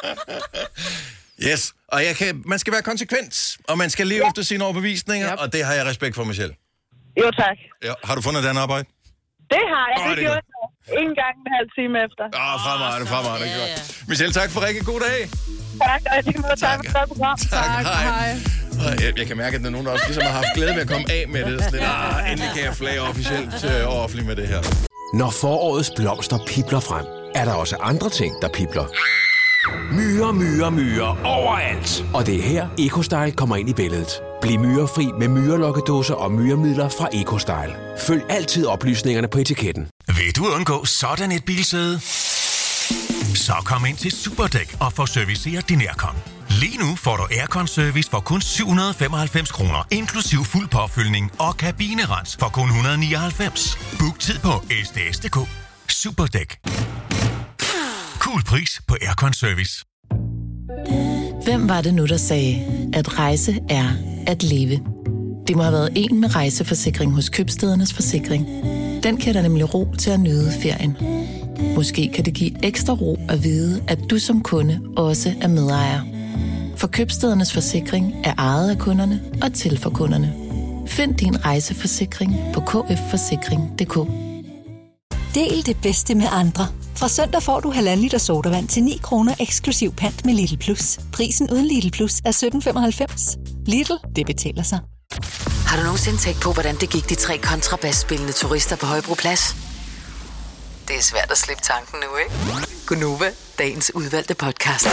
Yes, og jeg kan, man skal være konsekvent, og man skal leve ja. efter sine overbevisninger, yep. og det har jeg respekt for, Michelle. Jo, tak. Ja, har du fundet et andet arbejde? Det har jeg. Oh, det, det gjorde jeg en gang en halv time efter. Åh, oh, fremragende, fremragende. Ja, ja. Michelle, tak for rigtig god dag. Tak, og jeg må tak for det program. Tak, hej. hej. Jeg, jeg kan mærke, at der er nogen, der også ligesom har haft glæde ved at komme af med det. Sådan, ah, endelig kan jeg flage officielt øh, og offentligt med det her. Når forårets blomster pibler frem, er der også andre ting, der pibler. Myrer, myrer, myrer overalt. Og det er her, EcoStyle kommer ind i billedet. Bliv myrefri med myrelokkedåser og myremidler fra EcoStyle. Følg altid oplysningerne på etiketten. Vil du undgå sådan et bilsæde? Så kom ind til Superdæk og få serviceret din aircon. Lige nu får du aircon-service for kun syv hundrede og femoghalvfems kroner, inklusiv fuld påfyldning og kabinerens for kun et hundrede og nioghalvfems. Book tid på s d s punktum d k. Superdæk. Cool pris på aircon-service. Hvem var det nu, der sagde, at rejse er at leve? Det må have været en med rejseforsikring hos Købstædernes Forsikring. Den kan der nemlig ro til at nyde ferien. Måske kan det give ekstra ro at vide, at du som kunde også er medejer. For Købstædernes Forsikring er ejet af kunderne og til for kunderne. Find din rejseforsikring på k f forsikring punktum d k. Del det bedste med andre. Fra søndag får du halvanden liter sodavand til ni kroner eksklusiv pant med Lidl Plus. Prisen uden Lidl Plus er sytten femoghalvfems. Lidl, det betaler sig. Har du nogensinde tænkt på, hvordan det gik de tre kontrabasspillende turister på Højbroplads? Det er svært at slippe tanken nu, ikke? Gunova, dagens udvalgte podcast.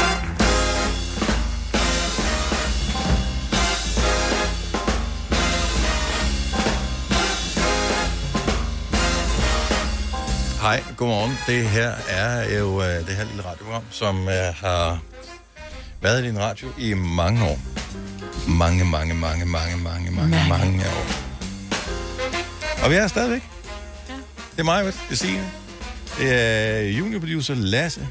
Hej, godmorgen. Det her er jo uh, det her lille radioprogram, som uh, har været i din radio i mange år. Mange, mange, mange, mange, mange, mange, mange år. Og vi er stadigvæk. Ja. Det er mig, det er Signe. Det er juniorproducer Lasse.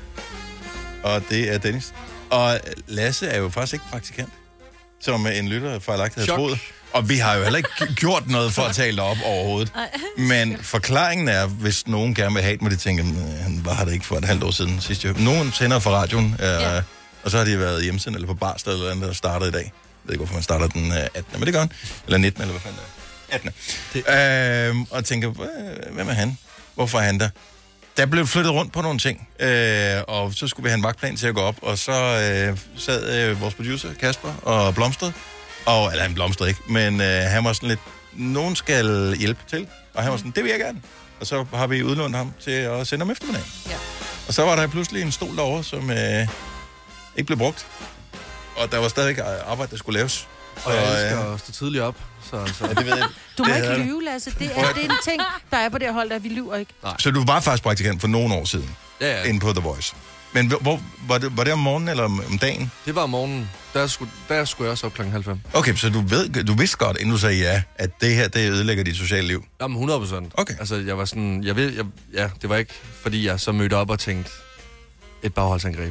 Og det er Dennis. Og Lasse er jo faktisk ikke praktikant, som en lytter fejlagtigt havde troet. Og vi har jo heller ikke gjort noget for at tale op overhovedet. Men forklaringen er, hvis nogen gerne vil have det, må de tænke, han var her da ikke for et halvt år siden sidste år. Nogen tænder fra radioen, øh, ja. Og så har de været hjemsendt eller på Barsted eller andet, der startede i dag. Jeg ved ikke, hvorfor man starter den attende, men det gør han. Eller nittende, eller hvad fanden det er. attende. Øh, og tænker, hvem er han? Hvorfor er han der? Der blev flyttet rundt på nogle ting, øh, og så skulle vi have en vagtplan til at gå op, og så øh, sad øh, vores producer, Kasper, og blomstrede. Og, eller han blomstrede ikke, men øh, han var sådan lidt, nogen skal hjælpe til, og han var sådan, det vil jeg gerne. Og så har vi udlånt ham til at sende ham eftermiddagen. Ja. Og så var der pludselig en stol derovre, som øh, ikke blev brugt. Og der var stadig arbejde, der skulle laves. Og jeg elsker øh, at stå tidligt op. Så, så. Ja, det ved jeg. Du må ikke lyve, Lasse. Det er, det er en ting, der er på det hold, der vi lyver ikke. Nej. Så du var faktisk praktikant for nogle år siden, ja, ja. inde på The Voice. Men hvor, var, det, var det om morgenen eller om, om dagen? Det var om morgenen. Der skulle, der skulle jeg også op klokken halv fem. Okay, så du, ved, du vidste godt, inden du sagde ja, at det her, det ødelægger dit sociale liv? Jamen hundrede procent. Okay. Altså, jeg var sådan, jeg ved, jeg, ja, det var ikke, fordi jeg så mødte op og tænkte, et bagholdsangreb.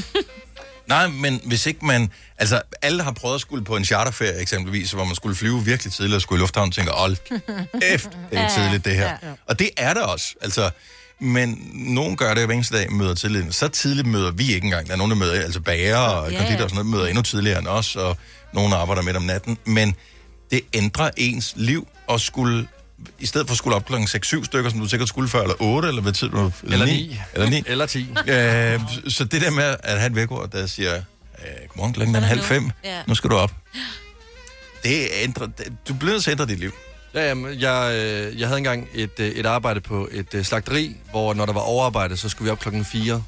Nej, men hvis ikke man... Altså, alle har prøvet at skulle på en charterferie eksempelvis, hvor man skulle flyve virkelig tidligt og skulle i lufthavnen og tænke, hold kæft, det er tidligt det her. Ja, ja. Og det er det også. Altså, men nogen gør det hver eneste dag, møder tidligt. Så tidligt møder vi ikke engang. Der er nogen, der møder, altså bager og konditor og sådan noget, møder endnu tidligere end os, og nogen arbejder midt om natten. Men det ændrer ens liv og skulle... I stedet for at skulle op klokken seks syv stykker, som du sikkert skulle før, eller otte, eller hvad tid du... Eller, eller ni. Eller ni. Eller ti. Øh, så det der med at have et vækord, der siger, øh, godmorgen, klokken er halv fem, ja. Nu skal du op. Det ændrer... Du bliver nødt til at ændre dit liv. Ja, jamen, jeg, jeg havde engang et, et arbejde på et slagteri, hvor når der var overarbejde, så skulle vi op klokken fire.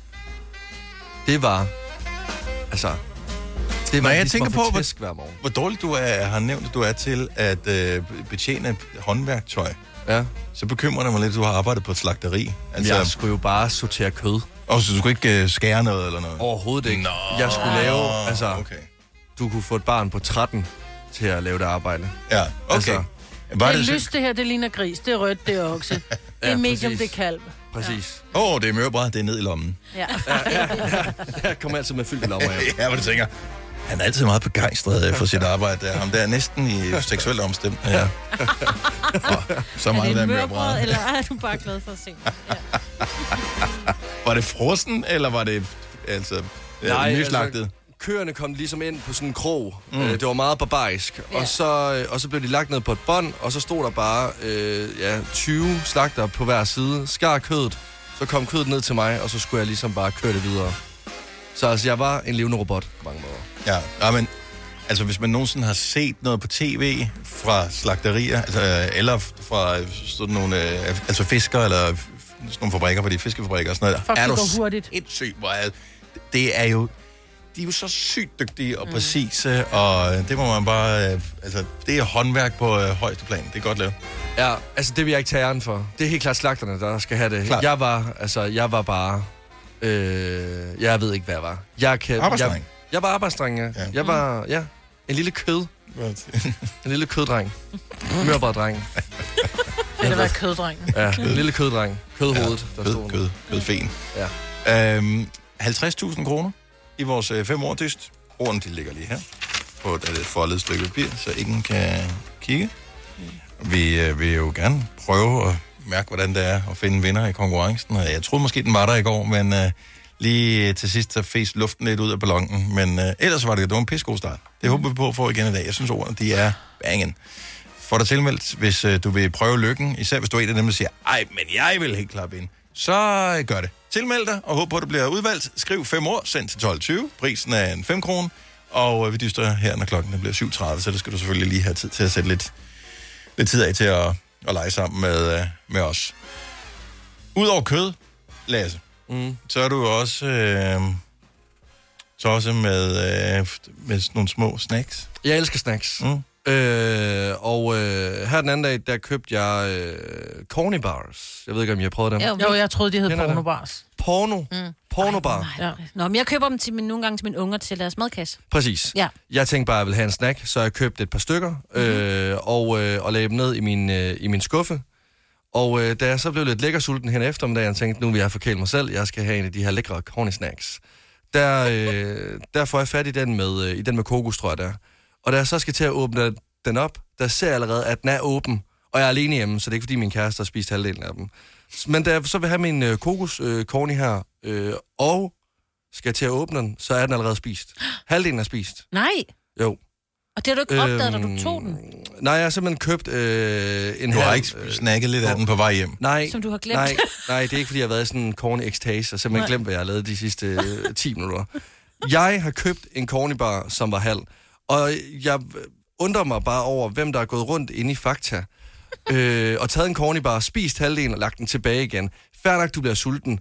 Det var... Altså... Det var Når jeg tænker på, hvor, hvor dårligt du er, har nævnt, at du er til at øh, betjene håndværktøj, ja. Så bekymrer det mig lidt, at du har arbejdet på et slagteri. Altså, jeg skulle jo bare sortere kød. Og så du skulle ikke øh, skære noget eller noget? Overhovedet ikke. Nå, jeg skulle lave, altså, okay. Du kunne få et barn på tretten til at lave det arbejde. Ja, okay. Altså, Var det, det er lyst, det her, det ligner gris. Det er rødt, det er okse. Det er ja, medium, præcis. Det er kalv. Præcis. Åh, ja. oh, det er mørbræd, det er ned i lommen. Ja. ja, ja, ja. Jeg kommer altid med fyldt i lommer. Ja, hvor du tænker, han er altid meget begejstret for sit arbejde. Ham der er næsten i seksuelt omstemt. Ja. Ja. Oh, så meget er det der mørbræd, eller er du bare glad for at se mig? Ja. Var det frossen, eller var det altså Nej, nyslagtet? Altså, køerne kom ligesom ind på sådan en krog. Mm. Øh, det var meget barbarisk. Ja. Og, så, og så blev de lagt ned på et bånd, og så stod der bare øh, ja, tyve slagter på hver side. Skar kødet, så kom kødet ned til mig, og så skulle jeg ligesom bare køre det videre. Så altså, jeg var en levende robot på mange måder. Ja, ja men altså hvis man nogensinde har set noget på tv fra slagterier, altså, eller fra sådan nogle, altså fisker, eller sådan nogle fabrikker, på de fiskefabrikker og sådan noget. Fuck, er det går hurtigt. Sindssygt, hvor er, det er jo, de er jo så sygt dygtige og præcise, mm. og det må man bare, altså det er håndværk på øh, højeste plan. Det er godt lavet. Ja, altså det vil jeg ikke tage æren for. Det er helt klart slagterne, der skal have det. Klart. Jeg var, altså jeg var bare, øh, jeg ved ikke hvad jeg var. Jeg kan, arbejdsdreng. Jeg, jeg var arbejdsdreng, ja. ja. Jeg var, ja, en lille kød. En lille køddreng. Mørbræddreng. Det har været køddreng. Ja, en lille køddreng. Kødhovedet, ja, der stod. Kød, kødfen. Ja. Øhm, halvtreds tusind kroner i vores øh, fem år dyst. Ordene, de ligger lige her på et forledet stykke papir, så ingen kan kigge. Vi øh, vil jo gerne prøve at mærke, hvordan det er at finde vinder i konkurrencen. Jeg troede måske, den var der i går, men øh, lige til sidst så fæs luften lidt ud af ballonen. Men øh, ellers var det, det var en pissegod start. Det håber vi på at få igen i dag. Jeg synes, ordene, de er bangen. Få dig tilmeldt, hvis øh, du vil prøve lykken. Især hvis du er en af dem, der siger, ej, men jeg vil helt klart ind. Så øh, gør det. Tilmeld dig, og håb på, at du bliver udvalgt. Skriv fem ord, send til tolv tyve. Prisen er en fem kroner. Og øh, vi dyster her, når klokken bliver syv tredive, så det skal du selvfølgelig lige have tid til at sætte lidt, lidt tid af til at, at lege sammen med, øh, med os. Udover kød, Lasse, mm. så er du jo også, øh, så også med, øh, med nogle små snacks. Jeg elsker snacks. Mm. Øh, og øh, her den anden dag, der købte jeg øh, corny bars. Jeg ved ikke, om I har prøvet dem. Jo, jo jeg troede, de hed porno bars. Porno? Mm. Pornobar. Ja. Nå, men jeg køber dem til min, nogle gange til mine unger til deres madkasse. Præcis. Ja. Jeg tænkte bare, at jeg ville have en snack, så jeg købte et par stykker mm-hmm. øh, og, øh, og lagde dem ned i min, øh, i min skuffe. Og øh, da jeg så blev lidt lækker sulten hen eftermiddagen, jeg tænkte, nu vil jeg forkæle mig selv, jeg skal have en af de her lækre corny snacks. Der, øh, der får jeg fat i den med, øh, i den med kokos, tror jeg der. Og da jeg så skal til at åbne den op, der ser jeg allerede, at den er åben. Og jeg er alene hjemme, så det er ikke fordi min kæreste har spist halvdelen af dem. Men da jeg så vil have min øh, kokos øh, corny her, øh, og skal til at åbne den, så er den allerede spist. Halvdelen er spist. Nej. Jo. Og det har du ikke opdaget, da du tog den? Nej, jeg har simpelthen købt øh, en Du har halv, ikke snakket lidt øh, af den på vej hjem? Nej. Som du har glemt? Nej, nej, det er ikke, fordi jeg har været i sådan en corny ekstase, og simpelthen nej. glemt, hvad jeg har lavet de sidste øh, ti minutter. Jeg har købt en corny bar, som var halv, og jeg undrer mig bare over, hvem der er gået rundt inde i Fakta, øh, og taget en corny bar, spist halvdelen og lagt den tilbage igen. Fair nok, du bliver sulten.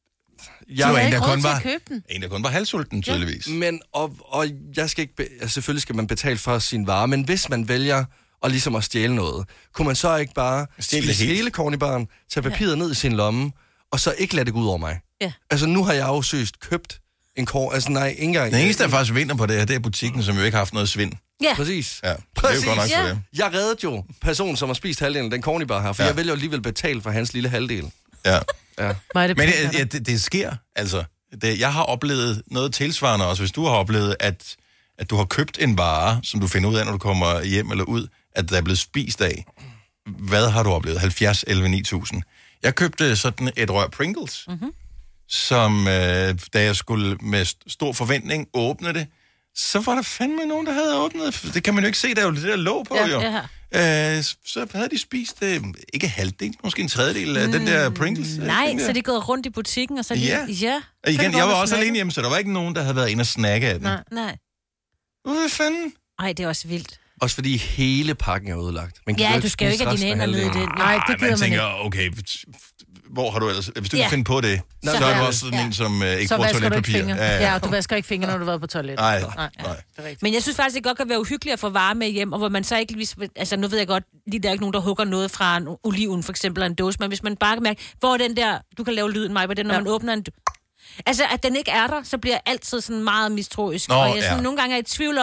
Jeg var en, der kun var, en, der kun var halvsulten, tydeligvis. Ja, men, og, og jeg skal ikke, be, altså, selvfølgelig skal man betale for sin vare, men hvis man vælger at ligesom at stjæle noget, kunne man så ikke bare spise hele cornybaren, tage papiret ja. ned i sin lomme, og så ikke lade det gå ud over mig? Ja. Altså, nu har jeg jo søst købt en corny, altså nej, ikke engang. Den eneste, der faktisk vinder på det her, det er butikken, som jo ikke har haft noget svind. Ja. Præcis. Ja, Præcis. Det er jo godt nok for dem. Jeg reddede jo personen, som har spist halvdelen af den cornybar her, for ja. jeg vil jo alligevel betale for hans lille halvdel. Ja. Ja. Men det, ja, det, det sker, altså. Det, jeg har oplevet noget tilsvarende også, hvis du har oplevet, at, at du har købt en vare, som du finder ud af, når du kommer hjem eller ud, at der er blevet spist af. Hvad har du oplevet? halvfjerds elleve ni tusind. Jeg købte sådan et rør Pringles, mm-hmm. som øh, da jeg skulle med stor forventning åbne det, så var der fandme nogen, der havde åbnet. Det kan man jo ikke se, der er jo det der låg på, ja, jo. Ja. Øh, så havde de spist, øh, ikke halvdel, måske en tredjedel af mm, den der Pringles. Nej, der. så de er gået rundt i butikken, og så de... Ja. ja og igen, jeg var også snakke. alene hjemme, så der var ikke nogen, der havde været inde og snakke af den. Nej, nej. Hvad fanden? Ej, det er også vildt. Også fordi hele pakken er udlagt. Man ja, du skal jo ikke have dine hænder ned i det. Nej, det gider man tænker, okay, hvor har du ellers... Hvis du ja. kan finde på det, så, så er du også sådan ja. en, som uh, ikke så bruger toiletpapir. Ja, ja. ja, du vasker ikke fingre, når du har været på toilet. Nej, nej. nej. Men jeg synes faktisk, det godt kan være uhyggeligt at få varer med hjem, og hvor man så ikke... Altså, nu ved jeg godt, lige der er ikke nogen, der hugger noget fra en oliven, for eksempel, eller en dåse, men hvis man bare kan mærke, hvor er den der... Du kan lave lyden, mig, på den, når ja. man åbner en... Altså, at den ikke er der, så bliver jeg altid sådan meget mistroisk. Nå, og jeg sådan, ja. nogle gange er i tvivl om,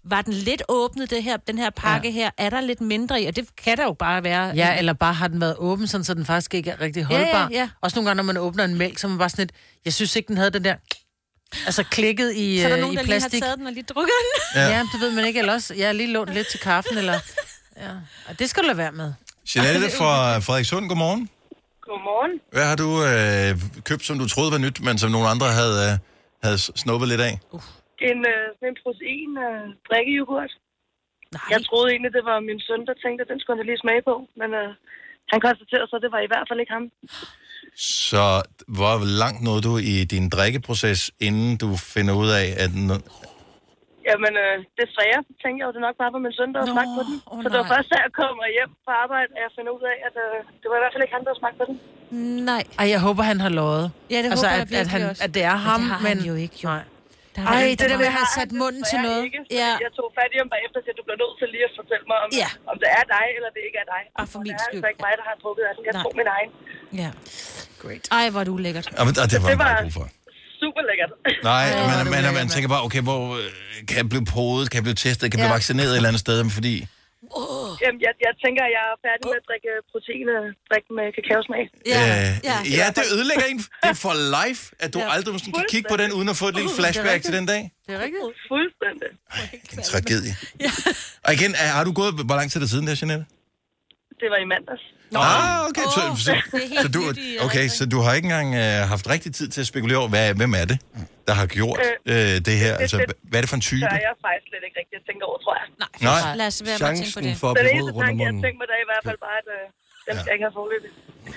var den lidt åbnet, det her, den her pakke ja. her? Er der lidt mindre i? Og det kan der jo bare være. Ja, eller bare har den været åben, sådan, så den faktisk ikke er rigtig holdbar. Ja, ja, ja. Også nogle gange, når man åbner en mælk, så er man bare sådan lidt, jeg synes ikke, den havde den der, altså klikket i, så er der øh, nogen, i der plastik. lige har taget den og lige drukket den. Ja. ja, det ved man ikke. Eller også, jeg har lige lånt lidt til kaffen, eller... Ja. Og det skal du lade være med. Jeanette fra Frederikssund, godmorgen. Godmorgen. Hvad har du øh, købt, som du troede var nyt, men som nogle andre havde, øh, havde snuppet lidt af? Uh. En, øh, sådan en protein øh, drikkejoghurt. Jeg troede egentlig, det var min søn, der tænkte, at den skulle han lige smage på. Men øh, han konstaterede så, at det var i hvert fald ikke ham. Så hvor langt nåede du i din drikkeproces, inden du finder ud af, at... No- Jamen, øh, desværre tænkte jeg jo, det nok bare var min søn, der havde smagt på den. Oh, så det var først, da jeg kommer hjem fra arbejde, at jeg finder ud af, at øh, det var i hvert fald ikke han, der havde smagt på den. Nej. Ej, jeg håber, han har løjet. Ja, det altså, håber at, jeg virkelig at, han, også. at det er ham, men... Det har men... han jo ikke, jo. Nej. Der Ej, det, det der med at har have han sat munden til noget. Ikke, ja. Jeg tog fat i ham bagefter, så du bliver nødt til lige at fortælle mig, om, ja. om det er dig, eller det ikke er dig. Bare for min skyld. Det er altså ikke mig, der har drukket af den. Jeg Nej. tog min egen. Ja. Great. Ej, hvor er du lækkert. Ja, men, det var det man bare var god for. super lækkert. Nej, ja, men, men, men man tænker bare, okay, hvor øh, kan jeg blive podet, kan jeg blive testet, kan jeg blive ja. vaccineret et eller andet sted, fordi... Oh. Jamen, jeg, jeg tænker, at jeg er færdig med at drikke proteinadrik med kakaosmag. Ja, øh, ja. ja, det ødelægger en. Det er for life, at du ja. aldrig måske kan kigge på den, uden at få et lille flashback til den dag. Det er rigtigt. Fuldstændig. Ej, en tragedie. Ja. Og igen, er, har du gået, hvor lang tid er det siden der, Jeanette? Det var i mandags. Nå. Ah, okay. Så, oh, så, så, du, okay, så du har ikke engang øh, haft rigtig tid til at spekulere over, hvad, hvem er det, der har gjort øh, øh, det her? Altså, det, hvad er det for en type? Det er jeg faktisk slet ikke rigtig at tænke over, tror jeg. Nej, Nej. lad os være med at tænke på det. For at så det blive eneste rød rundt om tanke, jeg munden. tænker mig, der er i hvert fald bare, at øh, den skal jeg ikke have forløbet.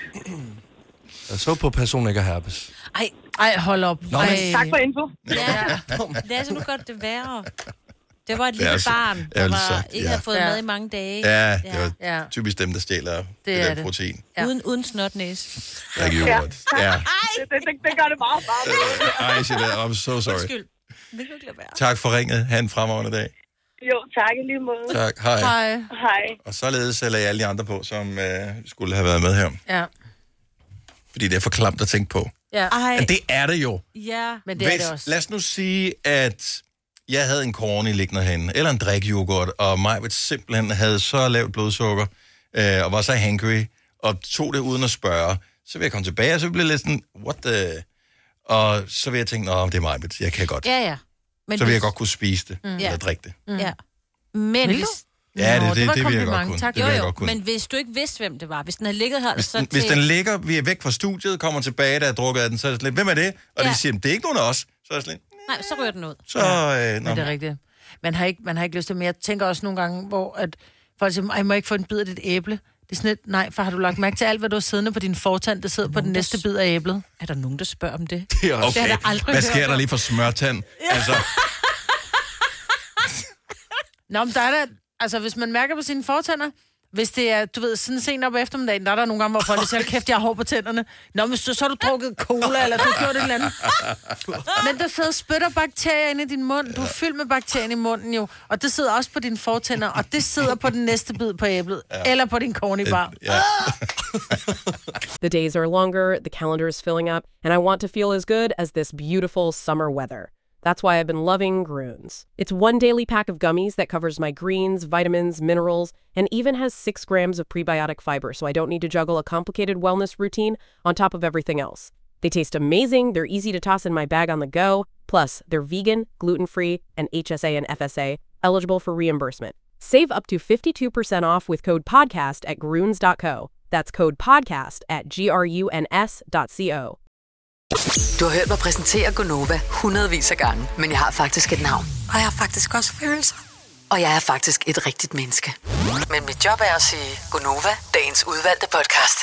Jeg så på, at personen ikke har herpes. Ej, ej, hold op. Nå, men... Tak for info. Ja, lad os nu godt det være. Det var et lille altså, barn, der var, sagt, ikke ja. havde fået ja. mad i mange dage. Ja, det var ja. typisk dem, der stjæler det, det der det. protein. Ja. Uden, uden snotnæse. Ja. Ikke ja. ja. Det, det, det, det gør det meget bare. Ej, Jeanette, I'm so sorry. Undskyld. Det kan ikke lade være. Tak for ringet. Ha' en fremragende dag. Jo, tak i lige måde. Tak. Hej. Hej. Hej. Og således lader jeg alle de andre på, som øh, skulle have været med her. Ja. Fordi det er for klamt at tænke på. Ja. Men det er det jo. Ja, men det Hvis, er det også. Lad os nu sige, at jeg havde en corny liggende herinde, eller en drikkejoghurt, og Majbet simpelthen havde så lavt blodsukker, øh, og var så hangry, og tog det uden at spørge. Så vil jeg komme tilbage, og så bliver jeg lidt sådan, what the... Og så vil jeg tænke, nå, det er Majbet, jeg kan godt. Ja, ja. Men så vil hvis... jeg godt kunne spise det, mm. eller ja. drikke det. Mm. Ja. Men hvis... Ja, det, Nå, det, det, det, det vil jeg godt kunne. Tak. Det jo, vil jeg jo, godt kunne. men hvis du ikke vidste, hvem det var, hvis den havde ligget her, hvis, så den, til... hvis den ligger, vi er væk fra studiet, kommer tilbage, der er drukket af den, så er det sådan lidt, hvem er det? Og ja. de siger, det er ikke nogen af os. Så er det sådan lidt, nej, så rører den ud. Så, ja, øh, men det er rigtigt. Man har, ikke, man har ikke lyst til, men jeg tænker også nogle gange, hvor at folk siger, jeg må ikke få en bid af dit æble. Det er sådan lidt, nej, for har du lagt mærke til alt, hvad du har siddende på din fortand, der sidder på den næste bid af æblet? Er der nogen, der spørger om det? Det er okay. Det har hvad sker der lige for smørtand? Ja. Altså. Nå, men der er der, altså hvis man mærker på sine fortænder, hvis det er, du ved, sådan sent op eftermiddagen, der er der nogle gange, hvor folk siger, kæft, jeg har hår på tænderne. Nå, men så, så har du drukket cola, eller du har gjort et eller andet. Men der sidder spytter bakterier inde i din mund. Du er fyldt med bakterier i munden jo. Og det sidder også på dine fortænder, og det sidder på den næste bid på æblet. Ja. Eller på din corny bar. Ja. The days are longer, the calendar is filling up, and I want to feel as good as this beautiful summer weather. That's why I've been loving Groones. It's one daily pack of gummies that covers my greens, vitamins, minerals, and even has six grams of prebiotic fiber, so I don't need to juggle a complicated wellness routine on top of everything else. They taste amazing, they're easy to toss in my bag on the go, plus they're vegan, gluten-free, and H S A and F S A, eligible for reimbursement. Save up to fifty-two percent off with code PODCAST at groones dot co. That's code PODCAST at G R U N S dot co. Du har hørt mig præsentere Gonova hundredvis af gange, men jeg har faktisk et navn. Og jeg har faktisk også følelser. Og jeg er faktisk et rigtigt menneske. Men mit job er at sige Gonova, dagens udvalgte podcast.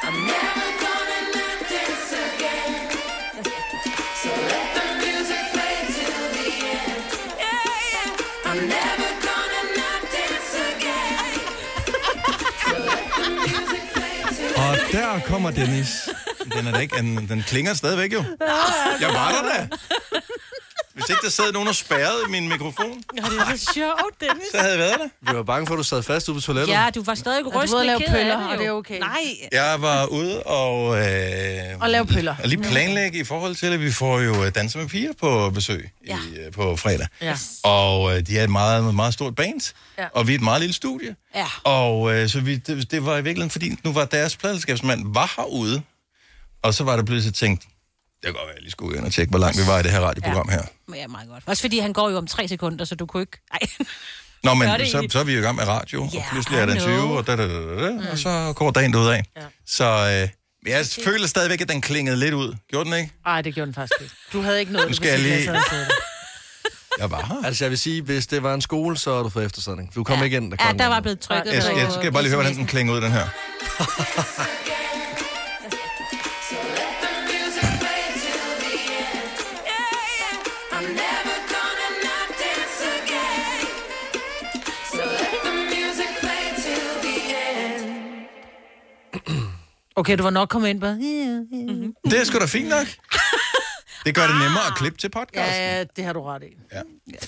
Og der kommer Dennis. Den er da ikke, den, den klinger stadigvæk jo. Jeg var der da. Hvis ikke der sad nogen og spærrede min mikrofon, Ja, det er så sjovt, Dennis. så havde jeg været der. Vi var bange for, at du sad fast ude på toilettet. Ja, du var stadig Og du rystende ved at lave ked af pøller, det, og jo. det er okay. Nej. Jeg var ude og... Øh, Og lave pøller. Og lige planlægge i forhold til, at vi får jo øh, Danser med Piger på besøg ja. i, øh, på fredag. Ja. Og øh, de er et meget, meget stort band, Ja. og vi er et meget lille studie. Ja. Og øh, så vi, det, det var i virkeligheden, fordi nu var deres pladeselskabsmand var herude, og så var der pludselig tænkt, det kan godt være, jeg lige skulle ind og tjekke, hvor langt vi var i det her radioprogram Ja. her. Ja, meget godt. Også fordi han går jo om tre sekunder, så du kunne ikke... Ej. Nå, men Gør det så, i- så er vi jo i gang med radio, Ja, og pludselig er der I en know. tyve, og, da, da, da, da, mm. og så går dagen ud af. Ja. Så øh, jeg føler stadigvæk, at den klingede lidt ud. Gjorde den ikke? Nej, det gjorde den faktisk ikke. Du havde ikke noget, Nu skal jeg lige- Jeg Jeg var her. Altså, jeg vil sige, hvis det var en skole, så er du fået eftersadning. Du kom Ja. ikke ind, der Ja, kom der ind. var blevet trykket. Jeg, jeg, jeg skal bare lige høre, hvordan den klinger ud, den her. Okay, du var nok kommet ind på... Mm-hmm. Det er sgu da fint nok. Det gør det nemmere at klippe til podcasten. Ja, ja, det har du ret i. Ja.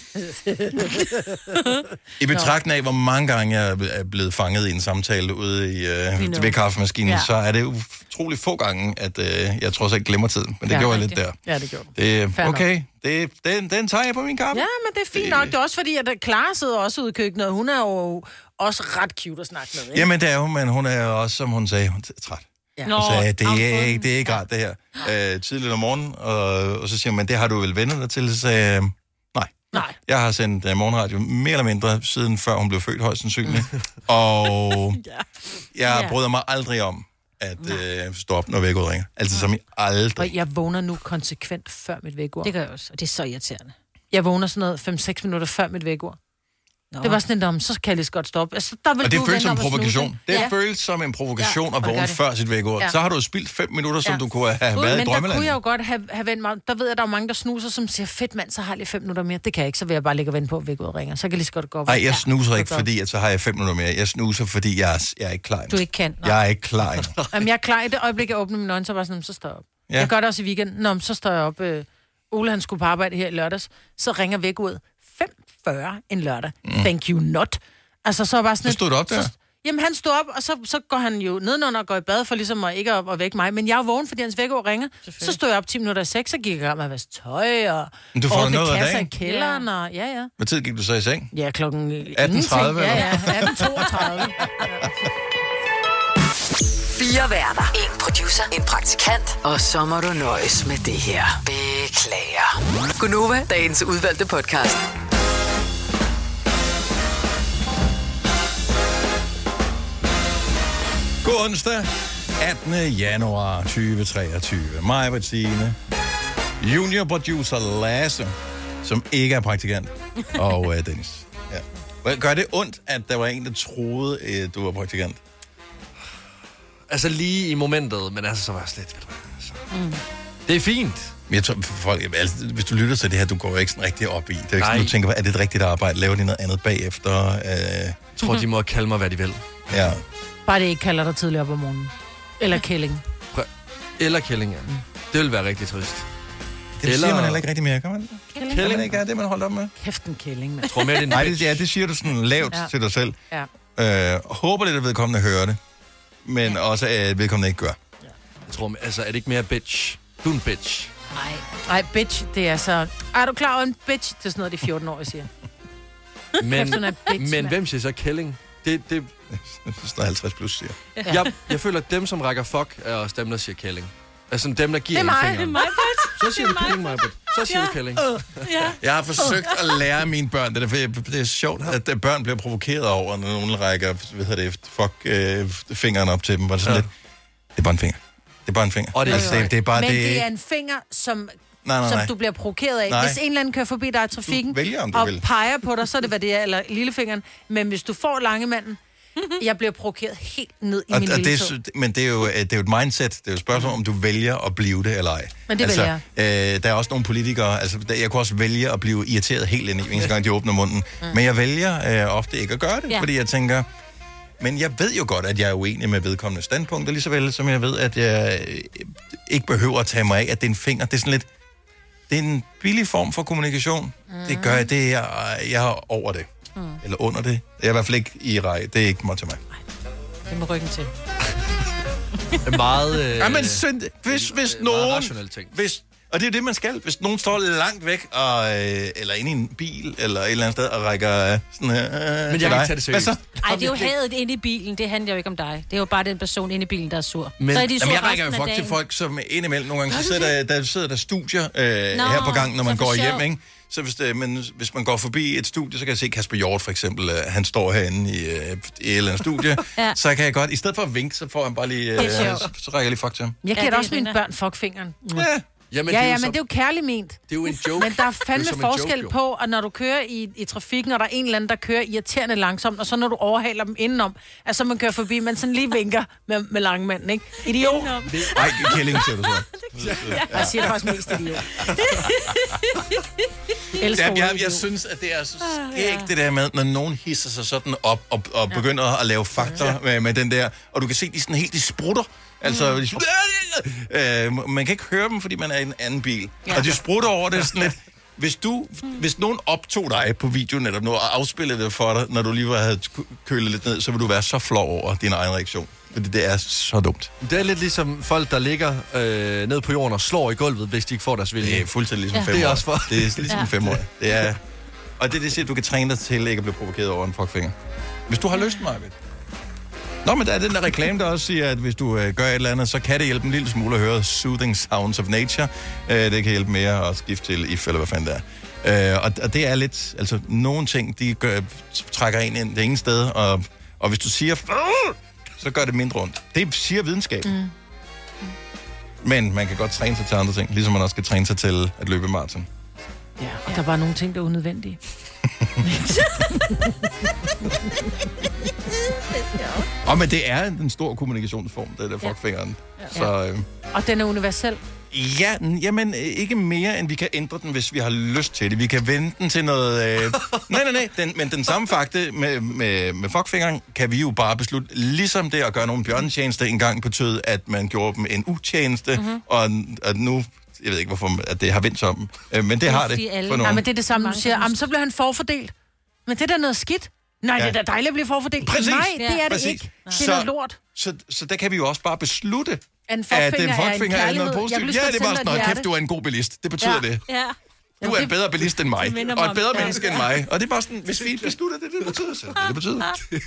I betragtning af, hvor mange gange jeg er blevet fanget i en samtale ude i, øh, ved kaffemaskinen, Ja. ja. så er det utrolig få gange, at øh, jeg trods alt glemmer tiden. Men det Ja, gjorde jeg rigtigt. lidt der. Ja, det gjorde du. Det, Fair okay, det, den, den tager jeg på min kappe. Ja, men det er fint nok. Det er også fordi, at Clara sidder også ude i køkkenet, og hun er jo også ret cute at snakke med, ikke? Jamen, det er jo, men hun er jo også, som hun sagde, hun er træt. Ja. Hun sagde, det er ikke, det er ikke rart, det her. Øh, tidligt om morgenen, og, og så siger hun, men det har du vel vendt dig til? Så sagde jeg, nej. Nej. Jeg har sendt uh, morgenradio mere eller mindre siden før hun blev født, højst sandsynligt. Og jeg Ja. bryder mig aldrig om at uh, stå op, når vækkeordet ringer. Altså som i aldrig. Og jeg vågner nu konsekvent før mit vækord. Det gør jeg også, og det er så irriterende. Jeg vågner sådan noget fem seks minutter før mit vækord. Det var sådan en om, så kan jeg lige så godt stoppe. Altså, der vil Og det du føles vende som om en og snuse. provokation. Det Ja. føles som en provokation Ja, at og det gør vågne det. før sit vækord. Ja. Så har du spildt fem minutter, som Ja. du kunne have Gud, været i men der drømmeland. kunne jeg jo godt have, have vendt mig om. Der ved jeg, at der er jo mange, der snuser, som siger, fedt mand, så har jeg lige fem minutter mere. Det kan jeg ikke, så vil jeg bare ligge og vente på, at vækkeordet ringer. Så kan jeg lige så godt gå op. Nej, jeg snuser ikke, så- fordi at så har jeg fem minutter mere. Jeg snuser, fordi jeg er, jeg er ikke klar endnu. Du ikke kan. Nå. Jeg er ikke klar endnu. Jamen, jeg er klar i det øjeblik, jeg åbner mine øjne, så bare sådan, så står jeg op. Ja. Ja. Jeg gør det også i weekenden. Nå, men så står jeg op. Øh, Ole, han skulle på arbejde her i lørdags. Så ringer vækkeordet fem fyrre en lørdag. Mm. Thank you not. Altså, så er bare sådan... Så stod du op der? Så, jamen, han stod op, og så, så går han jo nedenunder og går i bad for ligesom at ikke op og vække mig. Men jeg er vågen, fordi hans vækkeord ringer. Så stod jeg op ti minutter i seks, så gik jeg i gang med at vaske tøj og Men du får ordne noget af kasser i dagen. kælderen. Og, ja, ja. Hvad tid gik du så i seng? Ja, klokken øh, atten tredive, ingenting. Ja, eller? ja, atten toogtredive. Fire værter. En producer. En praktikant. Og så må du nøjes med det her. Beklager. Gunova, dagens udvalgte podcast. God onsdag, attende januar tyve treogtyve. Mig, Bettine, junior producer Lasse, som ikke er praktikant, og uh, Dennis. Ja. Hvad- Gør det ondt, at der var en, der troede, at du var praktikant? Altså lige i momentet, men altså så var jeg slet... ved du hvad, Altså. Mm. Det er fint. Men jeg tror, for folk, altså, hvis du lytter til det her, du går jo ikke sådan rigtig op i. Det er jo ikke sådan, Nej. du tænker, er det et rigtigt arbejde? Laver de noget andet bagefter? Øh... Jeg tror, de må kalde mig, hvad de vil. Ja. Bare det ikke kalder dig tidligere op om morgenen. Eller kælling. Eller kælling, ja. Det vil være rigtig trist. Det Eller... siger man heller ikke rigtig mere, kan man? Kælling. Kan man ikke have det, man holdt op med? Kæft en kælling, mand. Tror mere, det er en Nej, det, bitch. ja, det siger du sådan lavt Ja. ja. til dig selv. Ja. Øh, håber lidt, at vedkommende hører det. Men ja. også, at vedkommende ikke gør. Jeg tror, altså, er det ikke mere bitch? Du er en bitch. Nej. Nej, bitch, det er så... Er du klar over en bitch? Det er sådan noget, de fjorten-årige siger. Men, Kæft, hun er bitch, men mand. hvem siger så kælling? Det, det... Jeg synes, der er halvtreds plus, siger. Ja. Jeg, jeg føler, at dem, som rækker fuck, er også dem, der siger kælling. Altså dem, der giver Det er mig, en finger. det er mig, Så siger du kælling, Majbert. Så siger Ja. du kælling. Ja. Jeg har forsøgt at lære mine børn, det er, for det er sjovt, at øh, børn bliver provokeret over, når nogen rækker hvad hedder det, fuck, øh, fingeren op til dem. Var det sådan Ja. lidt, det er bare en finger. Det er bare en finger. Og det er altså, det, det er bare Men det, det er en finger, som, nej, nej, som nej. du bliver provokeret af. Nej. Hvis en eller anden kører forbi dig i trafikken Du vælger, om du og vil. peger på dig, så er det, hvad det er, eller lillefingeren. Men hvis du får langemanden, jeg bliver provokeret helt ned i Og, min og lille det, tå. er- men det er, jo, det er jo et mindset. Det er jo et spørgsmål, om du vælger at blive det eller ej. Men det altså, vælger øh, der er også nogle politikere, altså der, jeg kunne også vælge at blive irriteret helt ind i, eneste gang de åbner munden. Mm. Men jeg vælger øh, ofte ikke at gøre det, Ja. ja. fordi jeg tænker, men jeg ved jo godt, at jeg er uenig med vedkommende standpunkter, lige så vel som jeg ved, at jeg øh, ikke behøver at tage mig af, at det er en finger. Det er sådan lidt, det er en billig form for kommunikation. Mm. Det gør jeg, det er jeg, jeg er over det. Mm. Eller under det. Jeg er i hvert fald ikke i rej. Det er ikke meget til mig. Det må ryggen til. Det er meget... Øh, ja, men synd, hvis, hvis nogen... Hvis, og det er det, man skal. Hvis nogen står langt væk, og, øh, eller inde i en bil, eller et eller andet sted, og rækker øh, sådan her... Øh, men jeg kan ikke tage det seriøst. Ej, det er jo hadet inde i bilen. Det handler jo ikke om dig. Det er jo bare den person inde i bilen, der er sur. Men, så er de sur jamen, jeg rækker jo folk til folk, som indimellem nogle gange, så sidder der, der, sidder der studier øh, her på gang, når man går hjem, ikke? Så hvis, det, men hvis man går forbi et studie, så kan jeg se Kasper Hjort for eksempel, øh, han står herinde i, øh, i et eller andet studie, ja. Så kan jeg godt, i stedet for at vinke, så får han bare lige, øh, så, så rækker jeg lige fuck til ham. Jeg giver ja, også mine børn fuckfingeren. Ja. Jamen, ja, ja, men det er jo kærligt ment. Det er jo en joke. Men der er fandme er forskel joke, på, at når du kører i, i trafikken, og der er en eller anden, der kører irriterende langsomt, og så når du overhaler dem indenom, altså man kører forbi, man sådan lige vinker med, med langmanden, ikke? Idiot. Nej, kælling siger du så. Ja. Jeg siger faktisk mest idiot. jeg, jeg, jeg synes, at det er så skægt, det der med, når nogen hisser sig sådan op og, og ja. begynder at lave fakter med, med den der, og du kan se, de sådan helt, de sprutter. Altså, mm. de, øh, man kan ikke høre dem, fordi man er i en anden bil. Ja. Og de sprutter over det sådan lidt. Hvis, du, hvis nogen optog dig på video netop nu, og afspillede det for dig, når du lige var havde kølet lidt ned, så vil du være så flov over din egen reaktion. Fordi det er så dumt. Det er lidt ligesom folk, der ligger øh, ned på jorden og slår i gulvet, hvis de ikke får deres vilje. Det er fuldstændig ligesom ja. fem år. Det er også for... Det er ligesom ja. fem år. Det er... Og det er det, siger, du kan træne dig til ikke at blive provokeret over en fuckfinger. Hvis du har lyst, Marvind. Nå, men der er den der reklame, der også siger, at hvis du øh, gør et eller andet, så kan det hjælpe en lille smule at høre Soothing Sounds of Nature. Øh, det kan hjælpe mere at skifte til if, eller hvad fanden det er. Øh, og, og det er lidt, altså nogle ting, de gør, trækker en ind det ene sted, og, og hvis du siger, så gør det mindre ondt. Det siger videnskab. Mm. Men man kan godt træne sig til andre ting, ligesom man også skal træne sig til at løbe maraton. Ja, og ja. Der var nogle ting, der er unødvendige. Og men det er en stor kommunikationsform, det der fuckfingeren. Ja. Så, øh... Og den er universel. Ja, jamen ikke mere, end vi kan ændre den, hvis vi har lyst til det. Vi kan vende den til noget... Øh... nej, nej, nej, den, men den samme fakte med, med, med fuckfingeren kan vi jo bare beslutte, ligesom det at gøre nogle bjørnetjenester engang betød, at man gjorde dem en utjeneste, mm-hmm. og at nu... Jeg ved ikke, hvorfor at det har vendt sig om, øh, men det har det for nogen. Ja, men det er det samme, du siger. Jamen, så bliver han forfordelt. Men det er da noget skidt. Nej, ja. Det er da dejligt at blive forfordelt. Præcis. Nej, det er det Præcis. ikke. Det er noget lort. Så, så, så der kan vi jo også bare beslutte, en at den fuckfinger er, er noget positivt. Ja, det er bare sådan, at kæft, du er en god bilist. Det betyder ja. det. Ja. Du er en bedre bilist end mig, og et bedre ja. menneske end mig. Og det er bare sådan, hvis vi beslutter det, det betyder så. Det betyder.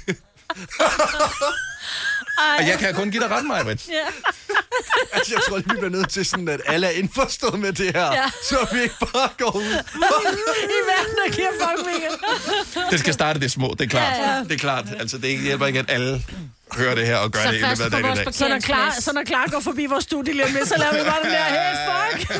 Og jeg kan kun give dig ret, Maja-Britt. Ja. Altså, jeg tror, vi bliver nødt til sådan, at alle er indforstået med det her, ja. Så vi ikke bare går ud. I verden, der giver fuckfinger. Det skal starte det små, det er klart. Ja, ja. Det er klart. Altså, det hjælper ikke, at alle hører det her og gør så det hele hver dag i dag. Så når Clara, så når Clara går forbi vores studie lige med, så laver vi bare den der, hey, fuck.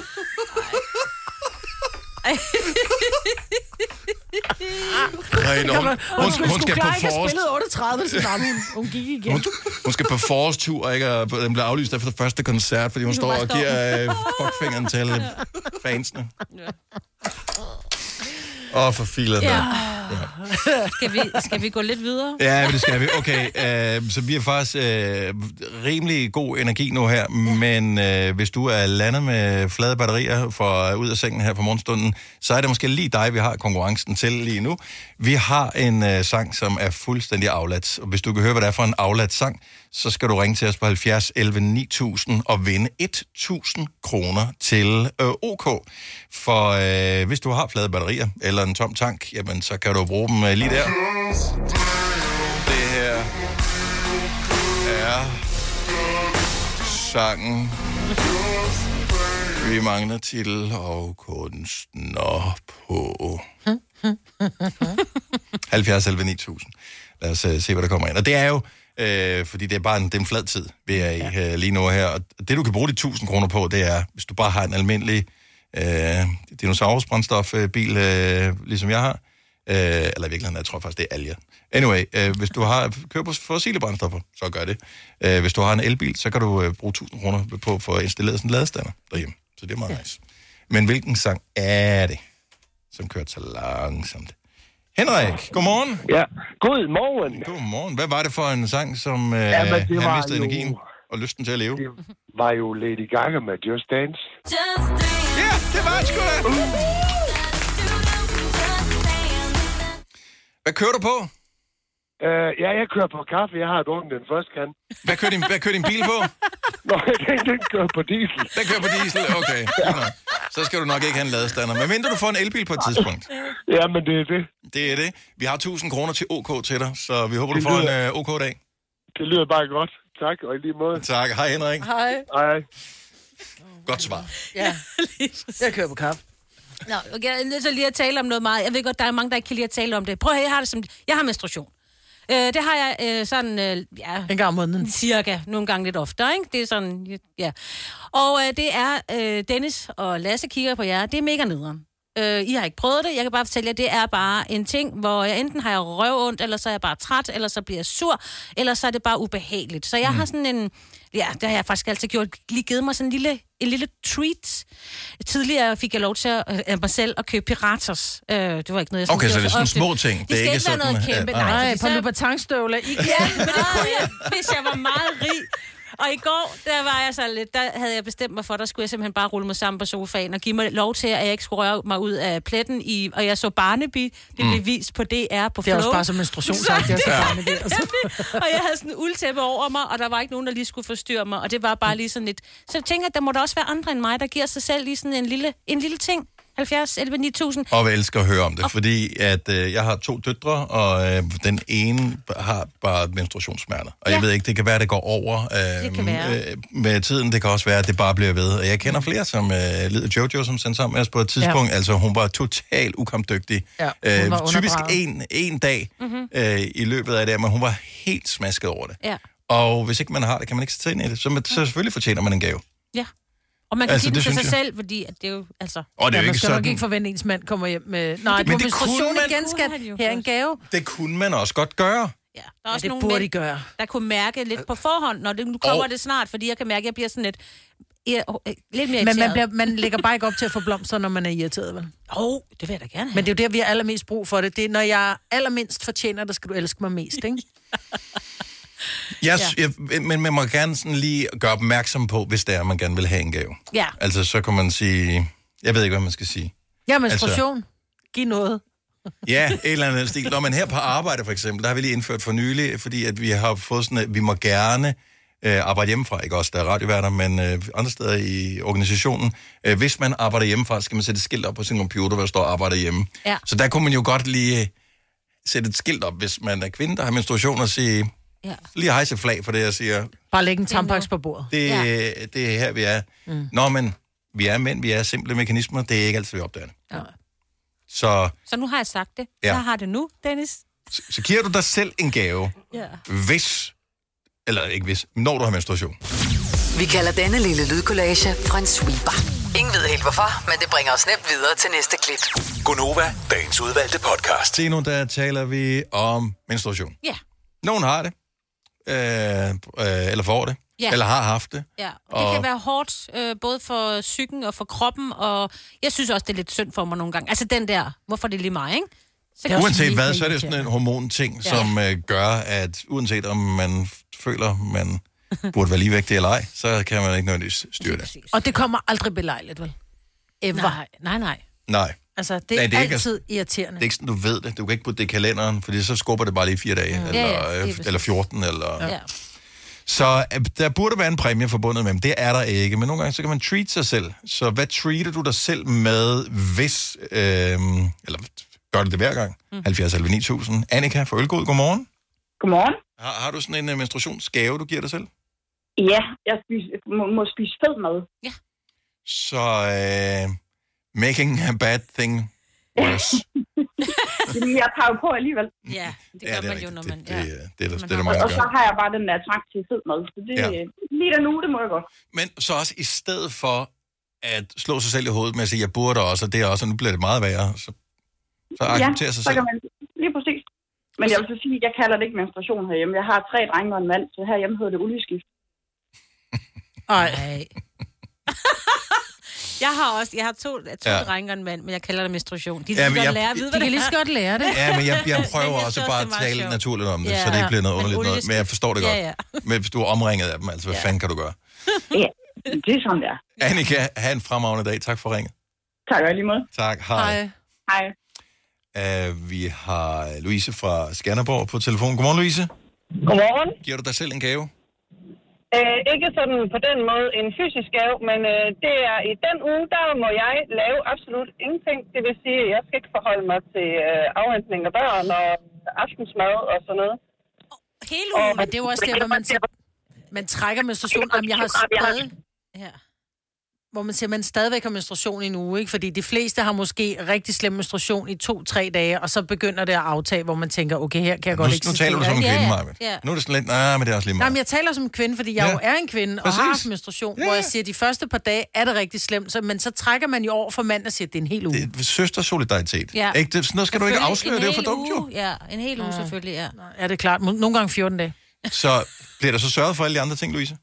Nej, no, hun, hun, hun, hun skal på forrest. otteogtredive, så hun, hun gik igen. Hun, hun skal på forårstur, ikke? Og den bliver aflyst efter første koncert, fordi hun står og giver uh, fuckfingeren til fansene. Åh, oh, for filet. Ja. Ja. Skal, vi, skal vi gå lidt videre? Ja, det skal vi. Okay, uh, så vi har faktisk uh, rimelig god energi nu her, ja. Men uh, hvis du er landet med flade batterier for uh, ud af sengen her på morgenstunden, så er det måske lige dig, vi har konkurrencen til lige nu. Vi har en uh, sang, som er fuldstændig afladt, og hvis du kan høre, hvad det er for en afladt sang, så skal du ringe til os på halvfjerds elleve ni tusind og vinde tusind kroner til øh, OK. For øh, hvis du har flade batterier eller en tom tank, jamen så kan du bruge dem øh, lige der. Det her er sangen. Vi mangler titel og kunstner på halvfjerds elleve ni tusind. Lad os uh, se, hvad der kommer ind. Og det er jo Øh, fordi det er bare en, det er en flad tid, vi er i ja. øh, lige nu her. Og det, du kan bruge de tusind kroner på, det er, hvis du bare har en almindelig øh, dinosaurusbrændstofbil, øh, ligesom jeg har. Øh, eller i virkeligheden, jeg tror faktisk, det er alger. Anyway, øh, hvis du har kører på fossile brændstoffer, så gør det. Øh, hvis du har en elbil, så kan du øh, bruge tusind kroner på for at installere sådan en ladestander derhjemme. Så det er meget ja. nice. Men hvilken sang er det, som kører så langsomt? Henrik, godmorgen. Ja, godmorgen. Godmorgen. Hvad var det for en sang, som øh, ja, har mistet jo... energien og lysten til at leve? Det var jo Lady Gaga med Just Dance. Just Dance. Ja, det var det sgu da. Hvad kører du på? Uh, ja, jeg kører på kaffe. Jeg har drukket den første kan. Hvad kører din, hvad kører din bil på? Nå, den, den kører på diesel. Den kører på diesel, okay. Ja. Så skal du nok ikke have en ladestander. Men mindre du får en elbil på et tidspunkt. Ja, men det er det. Det er det. Vi har tusind kroner til OK til dig, så vi håber, du får en uh, OK-dag. Det lyder bare godt. Tak, og i lige måde. Tak. Hej, Henrik. Hej. Hej. Godt svar. Ja, jeg kører på kaffe. Nå, okay, jeg er nødt til lige at tale om noget meget. Jeg ved godt, der er mange, der ikke kan lide at tale om det. Prøv at høre, jeg har det som... Jeg har menstruation. Øh, det har jeg øh, sådan... Øh, ja, en gang om måneden. Cirka. Nogle gange lidt oftere, ikke? Det er sådan... Ja. Og øh, det er... Øh, Dennis og Lasse kigger på jer. Det er mega nederen. Øh, I har ikke prøvet det. Jeg kan bare fortælle jer, det er bare en ting, hvor jeg enten har jeg røvondt, eller så er jeg bare træt, eller så bliver jeg sur, eller så er det bare ubehageligt. Så jeg mm. har sådan en... Ja, det har jeg faktisk altid gjort. Lige givet mig sådan en lille, en lille treat. Tidligere fik jeg lov til at, øh, mig selv at købe Piratos. Øh, det var ikke noget, jeg okay, så det er sådan ofte. små ting. Det, det er ikke sådan... noget kæmpe. Ja, nej, nej, på Louboutin-støvler. Ja, men det kunne jeg, hvis jeg var meget rig. Og i går, der var jeg så lidt, der havde jeg bestemt mig for, der skulle jeg simpelthen bare rulle mig sammen på sofaen og give mig lov til, at jeg ikke skulle røre mig ud af pletten i, og jeg så Barnaby, det blev mm. vist på D R på Flow. Det er også bare som menstruationsagt, jeg så Barnaby. Altså. Og jeg havde sådan en uldtæppe over mig, og der var ikke nogen, der lige skulle forstyrre mig, og det var bare lige sådan lidt. Så jeg tænker, at der må der også være andre end mig, der giver sig selv lige sådan en lille, en lille ting. halvfjerds elleve ni tusind. Og jeg elsker at høre om det, fordi at, øh, jeg har to døtre, og øh, den ene har bare menstruationssmerter. Og ja. Jeg ved ikke, det kan være, at det går over øh, det kan være. Øh, med tiden. Det kan også være, at det bare bliver ved. Og jeg kender flere, som øh, lider Jojo, som sendte sammen med os på et tidspunkt. Ja. Altså, hun var totalt ukampdygtig. Ja, øh, typisk en, en dag mm-hmm. øh, i løbet af det, men hun var helt smasket over det. Ja. Og hvis ikke man har det, kan man ikke sætte ind i det. Så, man, så selvfølgelig fortjener man en gave. Ja. Og man kan altså, give det til sig jeg. selv, fordi at det er jo, altså... Og det er ja, jo man ikke skal sådan... nok ikke forvente, ens mand kommer hjem med... Nej, men det kunne man... igen, skat. Her er en gave. Det kunne man også godt gøre. Ja, der er også ja, det nogle burde mænd, de gøre. der kunne mærke lidt på forhånd, når det, nu kommer og... det snart, fordi jeg kan mærke, at jeg bliver sådan lidt, ir, lidt mere Men man, irriteret. bliver, man lægger bare ikke op til at få blomster, når man er irriteret, vel? Åh, oh, det vil jeg da gerne have. Men det er jo der, vi har allermest brug for det. Det er, når jeg allermindst fortjener det, skal du elske mig mest, ikke? Yes, ja. jeg, men man må gerne sådan lige gøre opmærksom på, hvis det er, man gerne vil have en gave. Ja. Altså, så kan man sige... Jeg ved ikke, hvad man skal sige. Ja, menstruation. Altså, giv noget. Ja, et eller andet stil. Når man her på arbejde, for eksempel, der har vi lige indført for nylig, fordi at vi har fået sådan, at vi må gerne øh, arbejde hjemmefra. Ikke også, der er radioværter, men øh, andre steder i organisationen. Øh, hvis man arbejder hjemmefra, skal man sætte et skilt op på sin computer, hvor der står arbejder hjemme. Ja. Så der kunne man jo godt lige sætte et skilt op, hvis man er kvinde, der har menstruation, og sige... Ja. Lige hejse flag for det, jeg siger. Bare lægge en tampaks på bordet. Det, ja. det er her, vi er. Mm. Nå, men vi er mænd, vi er simple mekanismer. Det er ikke altid, vi opdager det. Ja. Så, så nu har jeg sagt det. Ja. Jeg har det nu, Dennis. Så, så giver du dig selv en gave, ja. hvis, eller ikke hvis, når du har menstruation. Vi kalder denne lille lydkollage en sweeper. Ingen ved helt hvorfor, men det bringer os nemt videre til næste klip. Gonova, dagens udvalgte podcast. Se nu, der taler vi om menstruation. Ja. Nogen har det, øh, øh, eller får det, ja. eller har haft det. Ja, og det og... kan være hårdt, øh, både for psyken og for kroppen, og jeg synes også, det er lidt synd for mig nogle gange. Altså den der, hvorfor det er lige mig, ikke? Så uanset hvad, så er det jo sådan en hormonting, ja. som øh, gør, at uanset om man føler, man burde være ligevægtig eller ej, så kan man ikke nødvendigvis styre det. Og det kommer aldrig belejligt, vel? Ever. Nej, nej, nej. Nej. Altså, det er, Nej, det er altid ikke, irriterende. Det er ikke sådan, du ved det. Du kan ikke putte det i kalenderen, fordi så skubber det bare lige fire dage, mm. eller, ja, ja, eller fjorten, eller... Ja. Så der burde være en præmie forbundet med dem. Det er der ikke, men nogle gange så kan man treat sig selv. Så hvad treater du dig selv med, hvis... Øh, eller gør det det hver gang? Mm. halvfjerds elleve ni tusind. Annika fra Ølgod, godmorgen. Godmorgen. Har, har du sådan en uh, menstruationsgave, du giver dig selv? Ja, jeg spiser, må, må spise fed mad. Ja. Så... Øh, making a bad thing worse. Jeg tager jo på alligevel. Ja, det gør ja, det man jo, når man... Det, det, det, det, det, det, det, det, det og så har jeg bare den der trang til fed mad. Så det, ja. lige der nu, det må jeg godt. Men så også i stedet for at slå sig selv i hovedet med at sige, jeg burde også, og det er også, og nu bliver det meget værre, så, så accepterer ja, sig så selv. Kan man, lige præcis. Men jeg vil så sige, jeg kalder det ikke menstruation herhjemme. Jeg har tre drenge og en mand, så herhjemme hedder det olieskift. Ej. Jeg har også, jeg har to, to ja. drenge og en mand, men jeg kalder det menstruation. De, ja, jeg, lære, ved, de kan lige så godt lære det. Ja, men jeg, jeg prøver også bare at tale sjov. naturligt om det, ja, så det ikke bliver noget underligt noget. Men jeg forstår det godt. Ja, ja. Men hvis du er omringet af dem, altså hvad ja. fanden kan du gøre? Ja, det er sådan der. Annika, have en fremragende dag. Tak for ringet. Tak og lige måde. Tak, hej. Hej. Uh, vi har Louise fra Skanderborg på telefon. Godmorgen, Louise. Godmorgen. Giver du dig selv en gave? Øh, ikke sådan på den måde en fysisk gave, men øh, det er i den uge, der må jeg lave absolut ingenting. Det vil sige, at jeg skal ikke forholde mig til øh, afhentning af børn og aftensmad og sådan noget. Hele ugen? Og, men det er jo også der, hvor man, man trækker menstruation. Jamen, jeg har stadig... Ja. Hvor man siger, at man stadigvæk har menstruation i en uge, ikke? Fordi de fleste har måske rigtig slem menstruation i to-tre dage, og så begynder det at aftage, hvor man tænker, okay, her kan jeg nu, godt ikke. Nu taler du som en kvinde, ja, Maja. ja. Nu er det sådan lidt, nej, men det er også lige meget. Nej, men jeg taler som en kvinde, fordi jeg ja. jo er en kvinde, og Præcis. har haft menstruation, ja. hvor jeg siger, at de første par dage er det rigtig slemt, så, men så trækker man jo over for mand og siger, at det er en hel uge. Det er søstersolidaritet. Ja. Ikke? Det, sådan noget skal du ikke afsløre, det er jo for dumt jo. Ja, en hel uge selvfølgelig, ja. Ja, det er klart. Nogle gange fjorten dage. Så bliver der så sørget for alle de andre ting, Louise?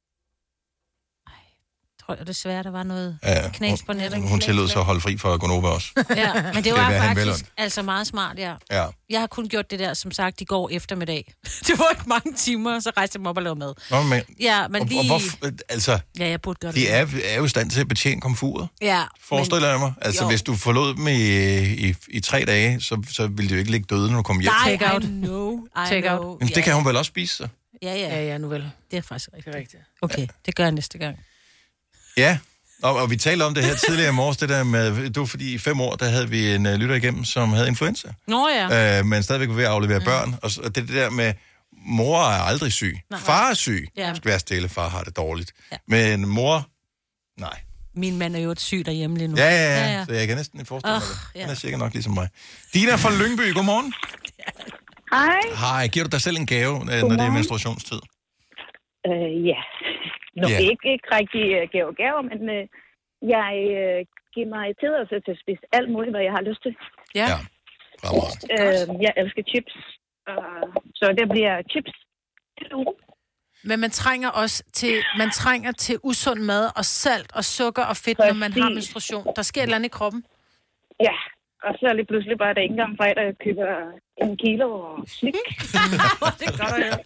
Jeg tror desværre, der var noget Ja, knas på nettet. Hun, hun tillod sig at holde fri for Gonova også. Ja, men det Skal var være faktisk henveldt. altså meget smart, ja. Ja. Jeg har kun gjort det der, som sagt, i går eftermiddag. Det var ikke mange timer, så rejste jeg mig op og lavede mad. Nå, men, Ja, men og, lige... og hvorfor, altså, Ja, jeg burde gøre det. de er, er jo i stand til at betjene komfuret. Ja. Forestiller jeg mig. Altså, Jo. hvis du forlod dem i, i, i tre dage, så, så ville de jo ikke ligge døde, når du kom hjem. Nej, Take out. I know. I Take know. out. Jamen, det kan hun vel også spise, så? Ja, ja. Ja, ja, nu vel. Det er faktisk rigtigt. rigtigt. Okay, det gør jeg næste gang. Ja, og, og vi talte om det her tidligere i morges, det der med, det var fordi i fem år, der havde vi en uh, lytter igennem, som havde influenza. Nå ja. Øh, men stadigvæk var ved at aflevere mm. børn, og, så- og det, det der med, mor er aldrig syg. Nej. Far er syg. Ja. Skal være stille, far har det dårligt. Ja. Men mor, nej. Min mand er jo et syg derhjemme lige nu. Ja, ja, ja, så jeg kan næsten forestille mig Oh, det. ja. Han er cirka nok ligesom mig. Dina fra Lyngby, godmorgen. Hej. Hej, giver du dig selv en gave, øh, når det er Godmorgen. menstruationstid? Øh, ja. Nå, Ja. yeah. ikke, ikke rigtig uh, gave gaver, men uh, jeg uh, giver mig tilladelse til at spise alt muligt, hvad jeg har lyst til. Ja. Ja. Uh, jeg elsker chips. Uh, så det bliver chips. Men man trænger også til, man trænger til usund mad og salt og sukker og fedt, når man har Præcis. menstruation. Der sker et eller andet i kroppen. Ja, og så lige pludselig bare, der ikke engang fredag, jeg køber en kilo og slik. Det er godt at høre.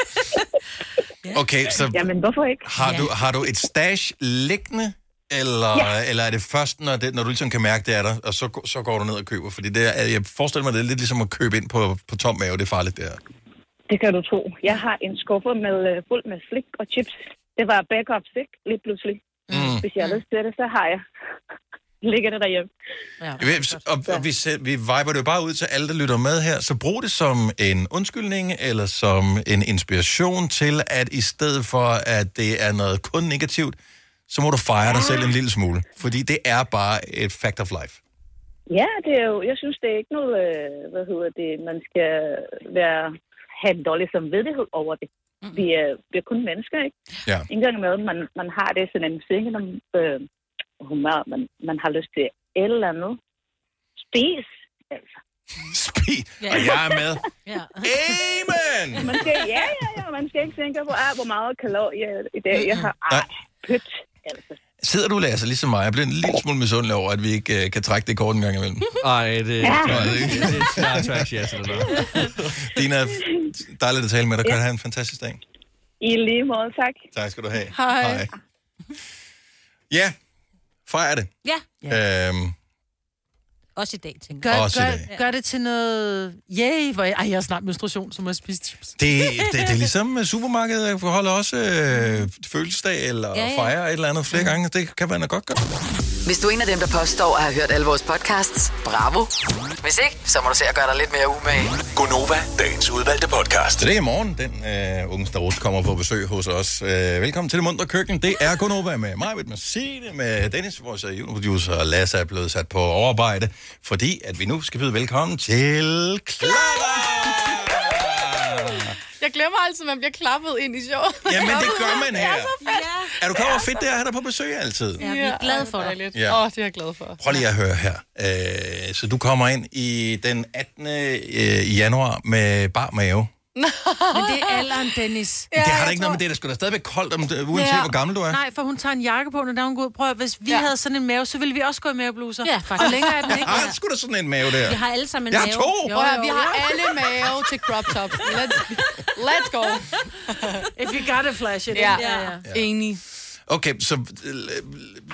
Okay, så Jamen, hvorfor ikke? har du, har du et stash liggende, eller, Ja. eller er det først, når, det, når du ligesom kan mærke, det er der, og så, så går du ned og køber? Fordi det er, jeg forestiller mig, det er lidt ligesom at købe ind på, på tom mave. Det er farligt, det her. Det kan du tro. Jeg har en skuffe med uh, fuld med slik og chips. Det var backup slik, lige pludselig. Mm. Hvis jeg har lyst til det, så har jeg. Ligger det derhjemme. Ja. Og, og vi, sæt- vi viber det jo bare ud til alle, der lytter med her, så brug det som en undskyldning, eller som en inspiration til, at i stedet for, at det er noget kun negativt, så må du fejre dig selv en lille smule. Fordi det er bare et fact of life. Ja, det er jo, jeg synes, det er ikke noget, øh, hvad hedder det, man skal være, have en dårlig samvittighed over det. Vi er, vi er kun mennesker, ikke? Ja. En gang imellem, man, man har det sådan en single øh, humør, man, man har lyst til et eller andet. Spis, altså. Spis, og jeg er med. Ja. Amen! Man skal, ja, ja, ja, man skal ikke tænke på, ah, hvor meget kalorier i dag jeg har. Ej, pyt, altså. Sidder du, Lasse, ligesom mig? Jeg bliver en lille smule misundelig over, at vi ikke uh, kan trække det kort en gang imellem. Ej, det Ja. tror jeg ikke. Det er snart tværs, ja, til det der. Dina, dejligt at tale med dig. Kan Ja. du have en fantastisk dag. I lige måde, tak. Tak skal du have. Hej. Hej. Ja, fejr det. Ja, Øhm, også i dag, tænker Gør, jeg. Også i gør, dag. gør det til noget... Yay, hvor jeg, ej, jeg har snart menstruation, så må jeg spise chips. det, det, det er ligesom med supermarkedet. holder også øh, fødselsdag eller Ja, ja, ja. ja. fejrer et eller andet flere gange. Det kan man da godt gøre. Hvis du er en af dem, der påstår at have hørt alle vores podcasts, bravo. Hvis ikke, så må du se at gøre dig lidt mere umage. Gonova, dagens udvalgte podcast. Så det er i morgen, den øh, unge starot kommer på besøg hos os. Øh, velkommen til Det Muntre Køkken. Det er Gonova med mig, med Signe, med Dennis, vores juniorproducer, og Lasse er blevet sat på overarbejde, fordi at vi nu skal byde velkommen til Clara! Jeg glemmer altid, at man bliver klappet ind i showet. Jamen, det gør man her. Det er så fedt. Er du klar over, hvor fedt det er at have dig på besøg altid? Ja, vi er glade for dig. Ja. Ja. Åh, det er jeg glad for. Prøv lige at høre her. Øh, så du kommer ind i den attende Øh, januar med bar mave. Men det er alderen, Dennis. Ja, det har da ikke noget med det, der skulle da stadigvæk koldt, om, det- uanset ja. hvor gammel du er. Nej, for hun tager en jakke på, når der er hun går ud. Prøv at, hvis vi Ja. ja. havde sådan en mave, så ville vi også gå i mavebluser. Ja, faktisk. Og længere er den ikke. Jeg har sgu da sådan en mave der. Vi har alle sammen en Jeg har mave. to. Prøv at høre, vi har alle mave til crop top. Let's, let's go. If you got a flash it. Ja, ja, ja. enig. Okay, så øh,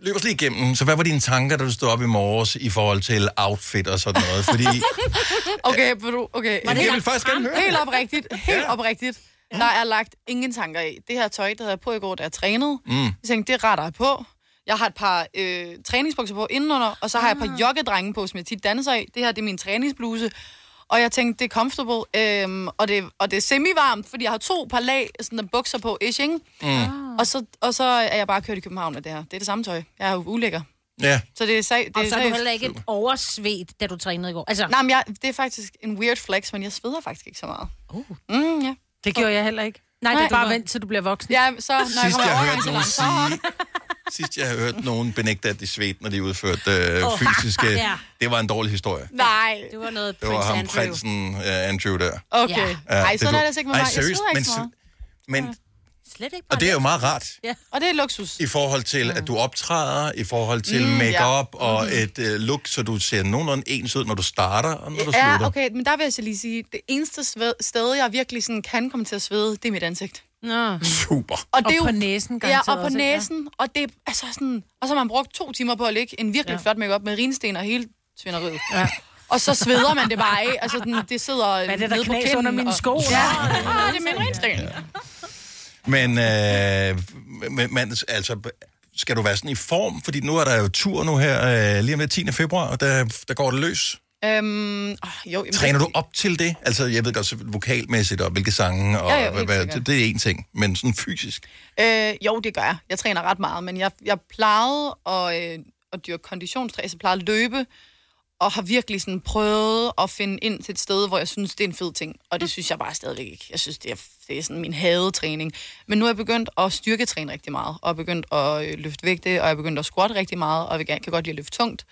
løb os lige igennem. Så hvad var dine tanker, da du stod op i morges i forhold til outfit og sådan noget? Fordi... Okay, okay. Var det jeg vil faktisk gerne høre Helt det. oprigtigt, helt Ja. oprigtigt. Der er lagt ingen tanker i. Det her tøj, der havde jeg på i går, da jeg trænede. Mm. Jeg tænkte, det retter jeg på. Jeg har et par øh, træningsbukser på indenunder, og så har jeg et par joggedrenge på, som jeg tit danser i. Det her, det er min træningsbluse. Og jeg tænkte, det er comfortable, øhm, og, det, og det er semi-varmt, fordi jeg har to par lag sådan der bukser på, ish, ikke? Mm. Og, så, og så er jeg bare kørt i København med det her. Det er det samme tøj. Jeg er jo ulækker. Ja. Så det er sag, det Og er så er du seriøst. heller ikke et oversvedt, da du trænede i går. Altså, Nej, men jeg, det er faktisk en weird flex, men jeg sveder faktisk ikke så meget. Uh. Mm, ja. Det gjorde jeg heller ikke. Nej, Nej, det det er bare var- vent, til du bliver voksen. Ja, så når jeg Sidst kommer jeg over hørte til nogen langt, så sige, sidst jeg har hørt nogen benægte, at de svedte, når de udførte øh, Åh, fysiske, ja. det var en dårlig historie. Nej. Det var noget Det var Prince ham, Andrew. prinsen uh, Andrew der. Okay. Ja, Ej, det sådan du- er det altså ikke med Ej, mig. Jeg seriøst, sveder men, ikke så meget. men, Slet ikke og det er jo meget rart. Ja. Og det er luksus. I forhold til, at du optræder, i forhold til Mm, mm, ja. make-up og Mhm. et uh, look, så du ser nogenlunde ens ud, når du starter og når du Ja, slutter. okay, men der vil jeg så lige sige, det eneste sved- sted, jeg virkelig sådan kan komme til at svede, det er mit ansigt. Nå. Super. Og, det er Og jo, på næsen Ja, garanteret og på også, ikke? næsen. Og, det er, altså sådan, og så har man brugt to timer på at lægge en virkelig ja. flot make-up med rinsten og hele svineriet. Ja. Og så sveder man det bare af. Altså, den, det sidder Hvad er det, der nede på knas kinden, under mine og- sko? Ja, ah, det er min rinsten. Ja. Men, øh, men, men altså, skal du være sådan i form? Fordi nu er der jo tur nu her, øh, lige om det tiende februar, der, der går det løs. Øhm, oh, jo, jamen, Træner du op til det? Altså, jeg ved godt så vokalmæssigt, og hvilke sange, og Ja, ja, helt hvad, hvad, sikkert. det, det er en ting, men sådan fysisk. Øh, jo, det gør jeg. Jeg træner ret meget, men jeg, jeg plejede at, øh, at dyrke konditionstræs. Jeg plejede at løbe, og har virkelig sådan prøvet at finde ind til et sted, hvor jeg synes, det er en fed ting. Og det synes jeg bare stadigvæk ikke. Jeg synes, det er, det er sådan min hadetræning. Men nu er jeg begyndt at styrketræne rigtig meget, og er begyndt at øh, løfte vægte, og jeg er begyndt at squatte rigtig meget, og jeg kan godt lide at løfte tungt.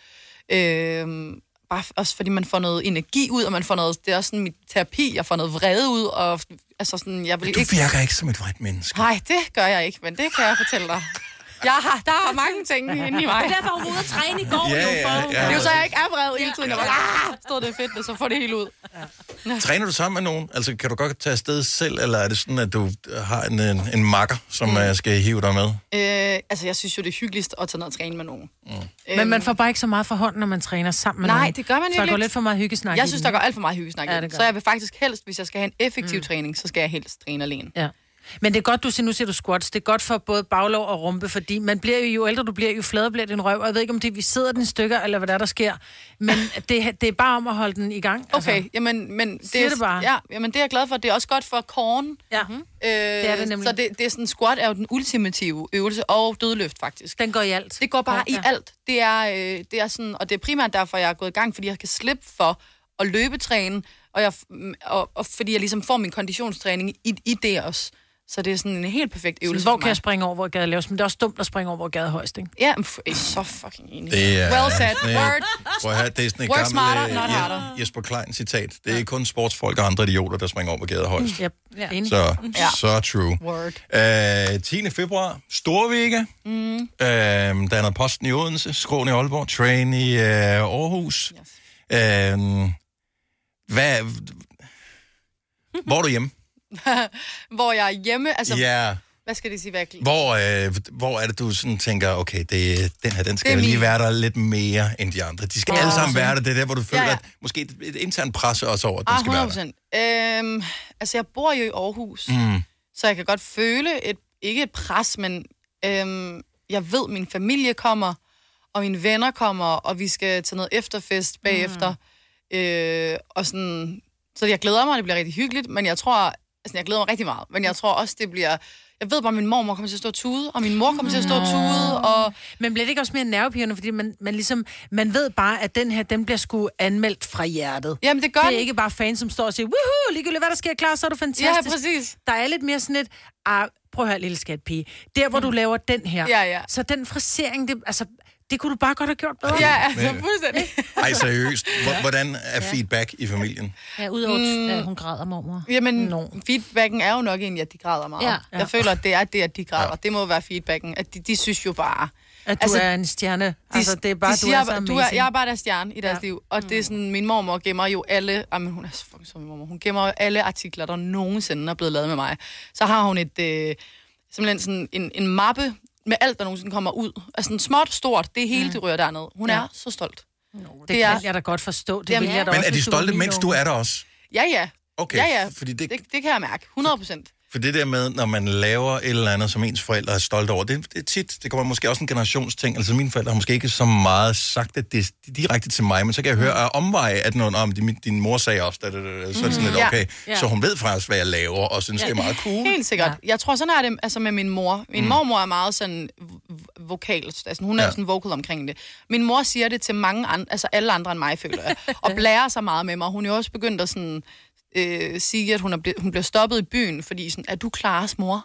Øh, bare også fordi man får noget energi ud, og man får noget, det er også sådan mit terapi, jeg får noget vrede ud, og altså sådan, jeg vil Du ikke... virker ikke som et vredt menneske. Nej, det gør jeg ikke, men det kan jeg fortælle dig. Jeg har, der er mange ting inde i mig. Det er derfor, hun var ude at træne i går. Ja, jo, ja, for- ja. Det er jo så, jeg ikke er vred hele tiden. Jeg var ah, stod det er fedt, og så får det helt ud. Træner du sammen med nogen? Altså, kan du godt tage afsted selv, eller er det sådan, at du har en, en, en makker, som mm. skal hive dig med? Øh, altså, jeg synes jo, det er hyggeligst at tage ned og træne med nogen. Mm. Men man får bare ikke så meget for hånden, når man træner sammen med Nej, nogen. det gør man Så der virkelig går ikke. lidt for meget hyggesnak Jeg i synes, den, der går ikke? alt for meget hyggesnak Ja, i det den. gør. Så jeg vil faktisk helst, hvis jeg skal have en effektiv mm. træning, så skal jeg helst træne alene. Ja. Men det er godt, du siger, nu siger du squats. Det er godt for både baglov og rumpe, fordi man bliver jo, jo ældre du bliver, jo fladere bliver din røv. Og jeg ved ikke, om det vi sidder den i stykker, eller hvad der, er, der sker. Men det, det er bare om at holde den i gang. Okay, Altså. jamen, men det, Siger er, det bare. Ja, jamen, det er jeg glad for. Det er også godt for korn. Ja, mm-hmm. øh, det er det nemlig. Så det, det er sådan, squat er jo den ultimative øvelse, og dødløft faktisk. Den går i alt. Det går bare Ja, i ja. alt. Det er, øh, det er sådan, og det er primært derfor, jeg er gået i gang, fordi jeg kan slippe for at løbetræne, og, jeg, og, og fordi jeg ligesom får min konditionstræning i, i det også. Så det er sådan en helt perfekt øvelse Så hvor for kan mig. jeg springe over, hvor jeg gad lavest? Men det er også dumt at springe over, hvor jeg gad højst, ikke? Ja, men f- jeg er så fucking enig. Det er, well said. det er- Word. Prøv at høre, det er sådan et Work smarter, gammelt not uh, harder. Jesper Klein citat. Det er ikke kun sportsfolk og andre idioter, der springer over på gader højst. Yep. Ja. Enig. Så, Ja. så true. Word. Uh, tiende februar, Storvega. Mm. Uh, der er noget Posten i Odense, Skråen i Aalborg, Train i uh, Aarhus. Yes. Uh, hvad... Hvor er du hjemme? Hvor jeg er hjemme, altså... Ja. Hvad skal det sige, hvad jeg... Hvor, øh, hvor er det, du sådan tænker, okay, det, den her, den skal Det er lige min. være der lidt mere end de andre. De skal Ja. alle sammen være der. Det er der, hvor du føler, Ja, ja, ja. ja. at måske et, et internt pres også over, at den Ah, skal være hundrede der. procent. Øhm, altså, jeg bor jo i Aarhus, Mm. så jeg kan godt føle, et, ikke et pres, men øhm, jeg ved, at min familie kommer, og mine venner kommer, og vi skal til noget efterfest bagefter. Mm. Øh, og sådan, så jeg glæder mig, det bliver rigtig hyggeligt, men jeg tror, altså jeg glæder mig rigtig meget, men jeg tror også, det bliver... Jeg ved bare, at min mormor kommer til at stå og tude, og min mor kommer til at stå og tude, og... Men bliver det ikke også mere nervepirrende, fordi man, man ligesom, man ved bare, at den her, den bliver sgu anmeldt fra hjertet. Jamen, det gør Det er den. ikke bare fans, som står og siger, woohoo, ligegyldigt hvad der sker, klar, så er du fantastisk. Ja, præcis. Der er lidt mere sådan et, ah, prøv at høre, lille skatpige, der hvor du laver den her, Ja, ja. så den frisering, det, altså, det kunne du bare godt have gjort bedre. Ja, altså, Men- fuldstændig. Ej, seriøst. Hvor- Hvordan er feedback i familien? Ja, udover, Mm. at hun græder, mormor. Jamen, no. feedbacken er jo nok egentlig, at de græder meget. Ja. Jeg føler, at det er det, at de græder. Ja. Det må være feedbacken. At de, de synes jo bare... At du er en stjerne. De, Altså, det er bare, de du siger, er så du er, amazing. jeg er bare deres stjerne i deres Ja. liv. Og det er sådan, min mormor gemmer jo alle... Jamen, hun er så fucking som min mormor. Hun gemmer jo alle artikler, der nogensinde er blevet lavet med mig. Så har hun et... Øh, simpelthen sådan en, en mappe med alt, der nogensinde kommer ud. Altså sådan småt, stort, det hele, Mm. det rører derned. Hun Ja. er så stolt. No, det, det kan jeg da godt forstå. Det Jamen, vil jeg da Men også, er de hvis du var stolte, min mens unge. du er der også? Ja, ja. Okay, ja, ja. fordi det- det, det kan jeg mærke. hundrede procent. For det der med, når man laver et eller andet, som ens forældre er stolte over, det, det er tit, det kommer måske også en generationsting. Altså mine forældre har måske ikke så meget sagt det, det direkte til mig, men så kan jeg høre af omveje, at noget om din, din mor sagde også, at så er det sådan lidt Ja. okay. Ja. Så hun ved faktisk, hvad jeg laver, og synes, Ja. det er meget cool. Helt sikkert. Ja. Jeg tror, sådan er det altså med min mor. Min mm. mormor er meget sådan v- vokal. Altså, hun er Ja. ja. sådan vocal omkring det. Min mor siger det til mange andre, altså alle andre end mig, føler jeg. Og blærer sig meget med mig. Hun er jo også begyndt at sådan... Øh, sige, at hun, er ble- hun bliver stoppet i byen, fordi sådan, er du Klares mor?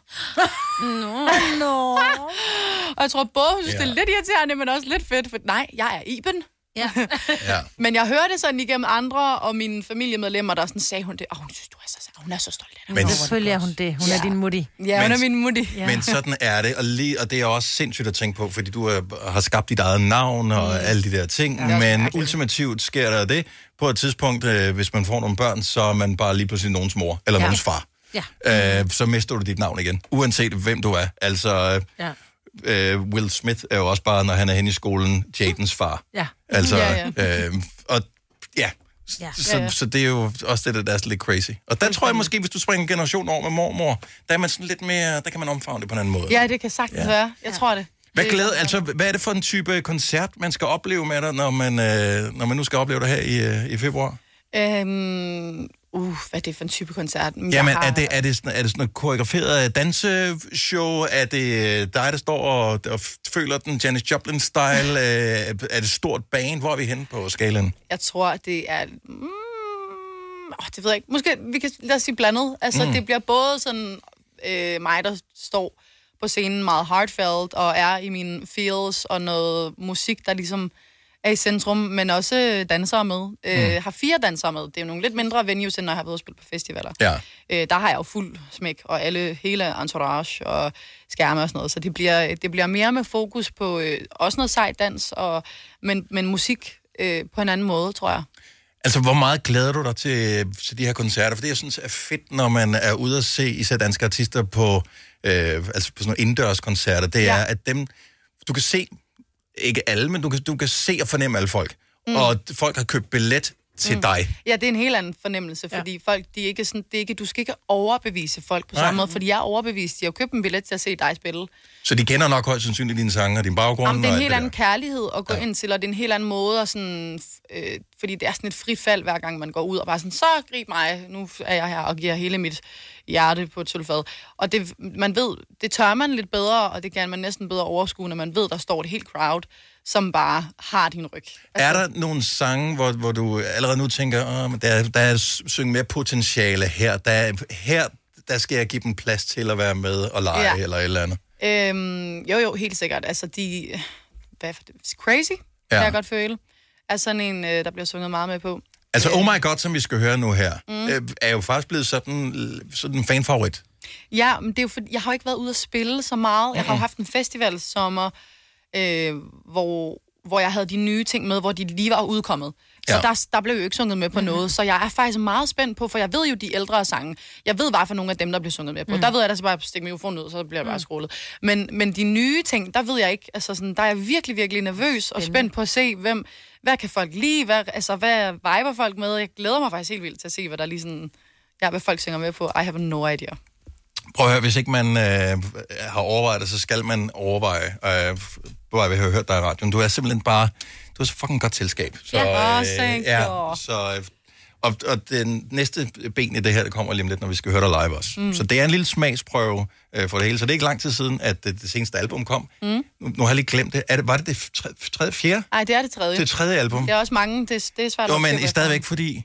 Nå. Nå. Og jeg tror både, hun synes, Ja. det er lidt irriterende, men også lidt fedt, for nej, jeg er Iben. Ja. Ja. Men jeg hørte det sådan igennem andre, og mine familiemedlemmer, der sådan sagde hun det, og hun synes, du er så, hun er så stolt af dig. Men- Selvfølgelig er hun det. Hun Ja. er din mutti. Ja, hun Men- er min mutti. Ja. Men sådan er det, og, lige, og det er også sindssygt at tænke på, fordi du er, har skabt dit eget navn og mm. alle de der ting, Ja, det er men mærkeligt. ultimativt sker der det. På et tidspunkt, øh, hvis man får nogle børn, så er man bare lige pludselig nogens mor, eller Ja. nogens far. Ja. Øh, så mister du dit navn igen, uanset hvem du er. Altså, Ja. øh, Will Smith er jo også bare, når han er henne i skolen, Jadens far. Ja. Altså, Ja, Øh, og ja, Ja. så, Ja, ja. så det er jo også det, der er lidt crazy. Og der tror jeg måske, hvis du springer en generation over med mormor, der er man sådan lidt mere, der kan man omfavne det på en anden måde. Ja, det kan sagtens Ja. være. Jeg tror det. Hvad, Det- glæde, altså, hvad er det for en type koncert, man skal opleve med dig, når man, øh, når man nu skal opleve det her i, øh, i februar? Øhm, uh, hvad er det for en type koncert? Jeg Jamen, har- er det, er, det sådan, er det sådan noget koreograferet danseshow? Er det øh, dig, der står og, og føler den Janis Joplin-style? Øh, er det stort band? Hvor er vi henne på skalaen? Jeg tror, det er... Mm, åh, det ved jeg ikke. Måske, vi kan lad os sige blandet. Altså, Mm. mm. det bliver både sådan øh, mig, der står på scenen meget heartfelt og er i mine feels og noget musik, der ligesom er i centrum, men også dansere med. Mm. Øh, har fire dansere med. Det er jo nogle lidt mindre venues, end når jeg har været og spille på festivaler. Ja. Øh, der har jeg jo fuld smæk, og alle, hele entourage og skærme og sådan noget. Så det bliver, det bliver mere med fokus på øh, også noget sejt dans, og, men, men musik øh, på en anden måde, tror jeg. Altså, hvor meget glæder du dig til, til de her koncerter? For det, jeg synes er fedt, når man er ude at se især danske artister på, øh, altså på sådan nogle indendørskoncerter, det er, Ja. at dem, du kan se, ikke alle, men du kan, du kan se og fornemme alle folk. Mm. Mm. Og folk har købt billet til mm. dig. Ja, det er en helt anden fornemmelse, fordi ja. folk, de er ikke sådan, det er ikke, du skal ikke overbevise folk på Nej. samme måde, for de er overbevist. De har jo købt en billet til at se dig spille. Så de kender nok højst sandsynligt dine sange og din baggrund. Jamen, det er og en alt helt det anden kærlighed at gå ja. ind til, og det er en helt anden måde at sådan, øh, fordi det er sådan et frit fald, hver gang man går ud og bare sådan, så grib mig, nu er jeg her og giver hele mit hjerte på et sølvfad. Og det, man ved, det tør man lidt bedre, og det kan man næsten bedre overskue, når man ved, der står et helt crowd, som bare har din ryg. Er der nogle sange, hvor, hvor du allerede nu tænker, Åh, men der, der er synge mere potentiale her, der, her der skal jeg give dem plads til at være med og lege ja. Ja. eller et eller andet? Øhm, jo, jo, helt sikkert. Altså, de... Hvad for det? Crazy, ja. Ja. kan jeg godt føle. Er sådan en, øh, der bliver sunget meget med på. Altså, Oh My God, som vi skal høre nu her, Mm. øh, er jo faktisk blevet sådan, sådan en fanfavorit. Ja, men det er jo fordi, jeg har jo ikke været ude at spille så meget. Jeg har jo Mhm. haft en festivalsommer, øh, hvor, hvor jeg havde de nye ting med, hvor de lige var udkommet. Så Ja. ja. der, der blev jo ikke sunget med på mm. noget. Så jeg er faktisk meget spændt på, for jeg ved jo de ældre sange. Jeg ved bare for nogle af dem, der bliver sunget med på. Mm. Der ved jeg, der så bare stikke mikrofonen ud, så bliver jeg bare scrollet. Men, men de nye ting, der ved jeg ikke. Altså sådan, der er jeg virkelig, virkelig nervøs og spændt på at se, hvem, hvad kan folk lide, hvad, altså, hvad viber folk med. Jeg glæder mig faktisk helt vildt til at se, hvad der lige sådan, ja, hvad folk synger med på. I have no idea. Prøv at høre, hvis ikke man øh, har overvejet det, så skal man overveje. Øh, hvor jeg har hørt dig i radioen. Du er simpelthen bare, du er så fucking godt selskab. Så, Ja, oh, thank ja, you. så, øh, og, og den næste ben i det her, det kommer lige om lidt, når vi skal høre dig live også. Mm. Så det er en lille smagsprøve øh, for det hele. Så det er ikke lang tid siden, at det, det seneste album kom. Mm. Nu, nu har jeg lige glemt det. Er det var det det tredje, tredje fjerde? Nej, det er det tredje. Det tredje album. Det er også mange, det, det er svært Jo, at men opdrive i stadigvæk, fordi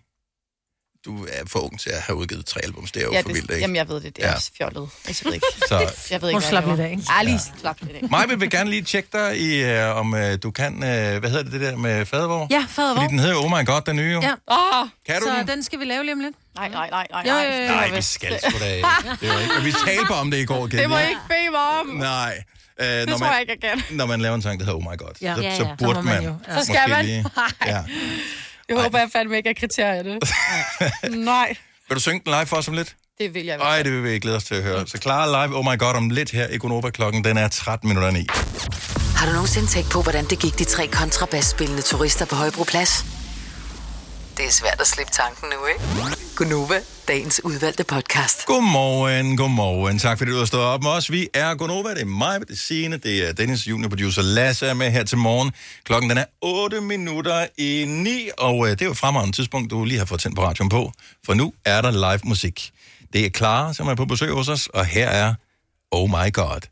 du er for ung til at have udgivet tre albums. Det er jo ja, for vildt, det, ikke? Jamen, jeg ved det. Det er Ja. ja. også fjollet. Jeg ved ikke. Så- jeg ved ikke, Må hvad slappe jeg lidt af, laver. ikke? Ja, lige slappe lidt af. Maja vil gerne lige tjekke dig, i, øh, om øh, du kan, øh, hvad hedder det, det der med fadervor? Ja, fadervor. Fordi den hedder Oh My God, den nye jo. Ja. Oh, Kan du så den? den skal vi lave lige om lidt. Nej, nej, nej, nej. Jo, nej. jo, jo. Nej, vi skal sgu da ikke. Det var ikke. Og vi talte om det i går, Det må I ikke bede mig om. Nej. Øh, Det når tror man, jeg ikke, jeg kan. Når man laver en sang, der hedder Oh My God, Ja. så, Ja, så ja. burde Så må man, man jo. ja. Så skal man. Lige, ja. Det håber jeg fandme ikke er kriterierne. Nej. Vil du synge den live for os om lidt? Det vil jeg. Ej, det vil vi glæde os til at høre. Så Clara live, oh my god, om lidt her i Gonova. Klokken, den er tretten minutter ni. Har du nogensinde tænkt på, hvordan det gik de tre kontrabasspillende turister på Højbroplads? Det er svært at slippe tanken nu, ikke? Gonova, dagens udvalgte podcast. Godmorgen, godmorgen. Tak fordi du har stået op med os. Vi er Gonova, det er mig, det er Signe, det er Dennis, juniorproducer Lasse er med her til morgen. Klokken den er otte minutter i ni, og det er jo fremragende tidspunkt, du lige har fået tændt på radioen på. For nu er der live musik. Det er Clara, som er på besøg hos os, og her er Oh My God.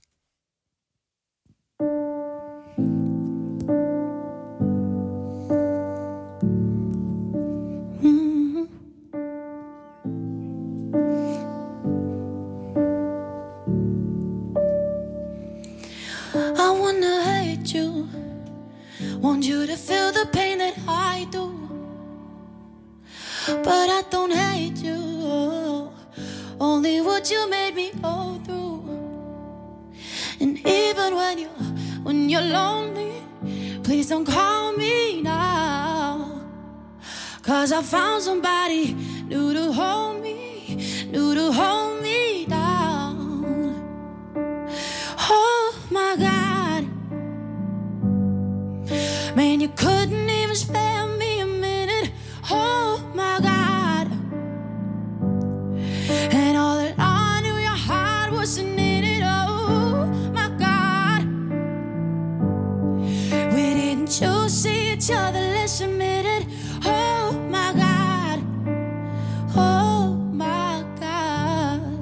I wanna hate you, want you to feel the pain that I do, but I don't hate you, only what you made me go through. And even when you, when you're lonely, please don't call me now, 'cause I found somebody new to hold me, new to hold me down. Oh my God, man, you couldn't even spare me a minute. Oh my God, and all that I knew your heart wasn't in it. Oh my God, we didn't choose see each other, let's admit it. Oh my God, oh my God,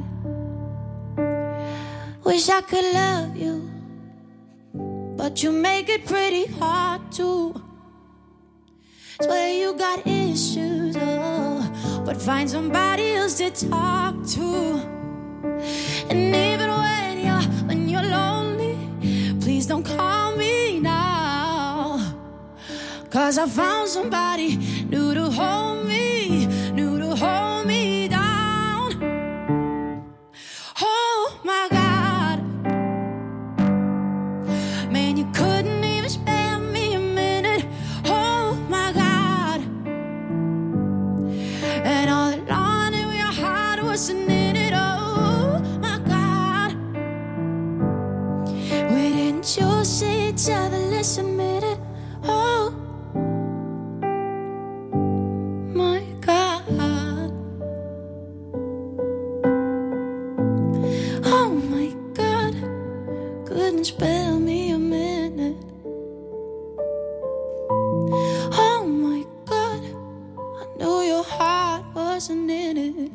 wish I could love you, but you make it pretty hard to. Swear you got issues, oh, but find somebody else to talk to. And even when you're, when you're lonely, please don't call me now, 'cause I found somebody new to hold me, new to hold me down. Oh my God, man, you couldn't even spare me a minute. Oh my God, and all along in your heart wasn't in it. Oh my God, we didn't choose see each other, let's admit it. Oh my God, oh my God, couldn't spare me a minute. Oh my God, I knew your heart wasn't in it.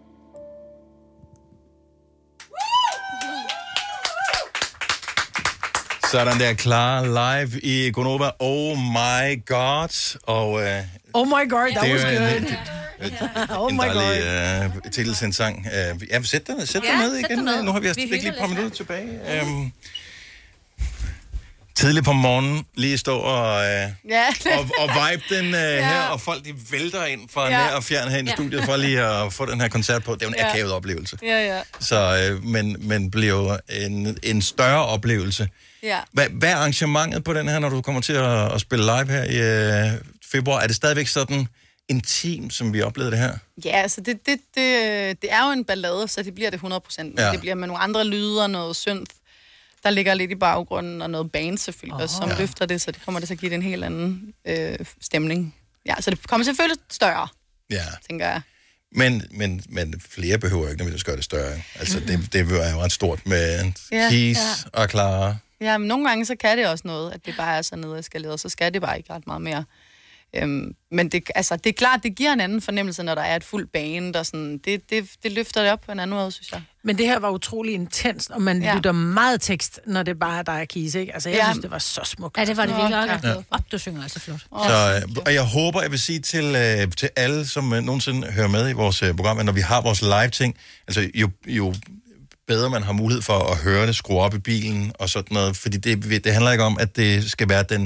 Sådan der, Clara live i Gonova. Oh my God. Og, øh, Oh my God, that was good. En, Oh en my God. dejlig uh, titel til en sang. Uh, ja, sæt dig, sæt dig Ja, med sæt igen. dig ned. Nu har vi Vi også hygger lige et par lidt minutter tilbage. Um, tidligt på morgenen, lige stå og, uh, Ja. og, og vibe den uh, ja. her, og folk de vælter ind fra Ja. nær og fjern her i Ja. studiet, for lige at få den her koncert på. Det er jo en Ja. akavet oplevelse. Ja, ja. Så, uh, men, men bliver en, en større oplevelse. Ja. Hvad, hvad er arrangementet på den her, når du kommer til at, at spille live her i uh, februar? Er det stadigvæk sådan intim, som vi oplevede det her? Ja, altså det, det, det, det er jo en ballade, så det bliver det hundrede procent. Ja. Det bliver med nogle andre lyder, noget synth, der ligger lidt i baggrunden, og noget band selvfølgelig oh. også, som Ja. løfter det, så det kommer det til at give det en helt anden øh, stemning. Ja, så det kommer selvfølgelig større, Ja. tænker jeg. Men, men, men flere behøver ikke nødvendigvis gøre det større. Altså, det, det er jo ret stort med Ja, Keys ja. og Clara. Ja, men nogle gange så kan det også noget, at det bare er så nedeskaleret, så skal det bare ikke ret meget mere. Øhm, men det, altså, det er klart, det giver en anden fornemmelse, når der er et fuldt bane, der sådan, det, det, det løfter det op på en anden måde, synes jeg. Men det her var utrolig intenst, og man Ja. ja. lytter meget tekst, når det bare er dig og Kise, ikke? Altså, jeg Ja. ja. synes, det var så smukt. Ja, det var det virkelig. Ja. Ja. Oh, du synger altså flot. Så, øh, og jeg håber, jeg vil sige til, øh, til alle, som øh, nogensinde hører med i vores øh, program, at når vi har vores live-ting, altså jo, jo bedre man har mulighed for at høre det, skrue op i bilen og sådan noget, fordi det, det handler ikke om, at det skal være den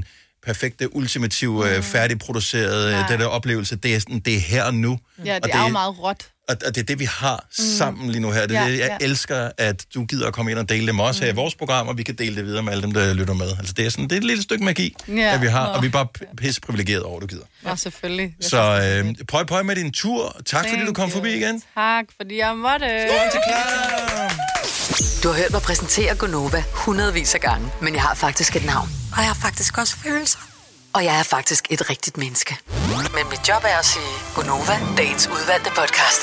perfekte, ultimative, mm. færdigproducerede, ja. den der oplevelse, det er, sådan, det er her og nu. Ja, det, og det er jo meget råt. Og, og det er det, vi har mm. sammen lige nu her. Det er ja, det, jeg ja. elsker, at du gider at komme ind og dele dem også mm. her i vores program, og vi kan dele det videre med alle dem, der lytter med. Altså, det er sådan, det er et lille stykke magi, ja. der vi har, Nå. og vi er bare pisse privilegeret over, du gider. Ja, selvfølgelig. Så øh, prøv, prøv med din tur. Tak, Thank fordi du kom you. forbi igen. Tak, fordi jeg måtte. Skål til Clara. Du har hørt mig præsentere Gonova hundredvis af gange, men jeg har faktisk et navn. Og jeg har faktisk også følelser. Og jeg er faktisk et rigtigt menneske. Men mit job er at sige Gonova, dagens udvalgte podcast.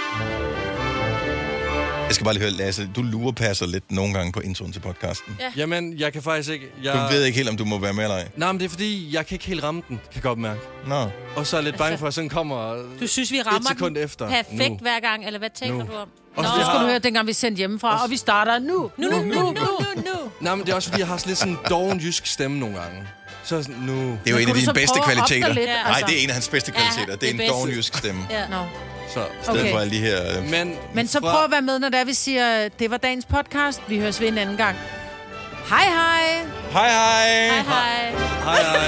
Jeg skal bare lige høre, Lasse, du lurepasser lidt nogle gange på introen til podcasten. Ja. Jamen, jeg kan faktisk ikke... Jeg... Du ved ikke helt, om du må være med eller ej. Nej, men det er fordi, jeg kan ikke helt ramme den, kan jeg godt mærke. Nå. Og så er jeg lidt bange for, at sådan kommer Du synes, vi rammer et sekund den efter. perfekt nu. hver gang, eller hvad tænker Nu. du om? Nå, Også så det skal har- du høre, dengang vi sendte hjemmefra, og vi starter nu. Nu, nu, nu, nu, nu, nu. Nej, men det er også fordi, jeg har sådan lidt sådan en doven jysk stemme nogle gange. Så sådan, nu... Det er jo en af dine bedste kvaliteter. Lidt, Nej, altså. det er en af hans bedste kvaliteter. Ja, det er en det er doven bedst. jysk stemme. Ja. Nå. Så, I stedet Okay. for alle de her... Øh... men, Men så fra- prøv at være med, når det er, vi siger, det var dagens podcast. Vi høres ved en anden gang. Hej hej! Hej hej! Hej, hej. Hej, hej.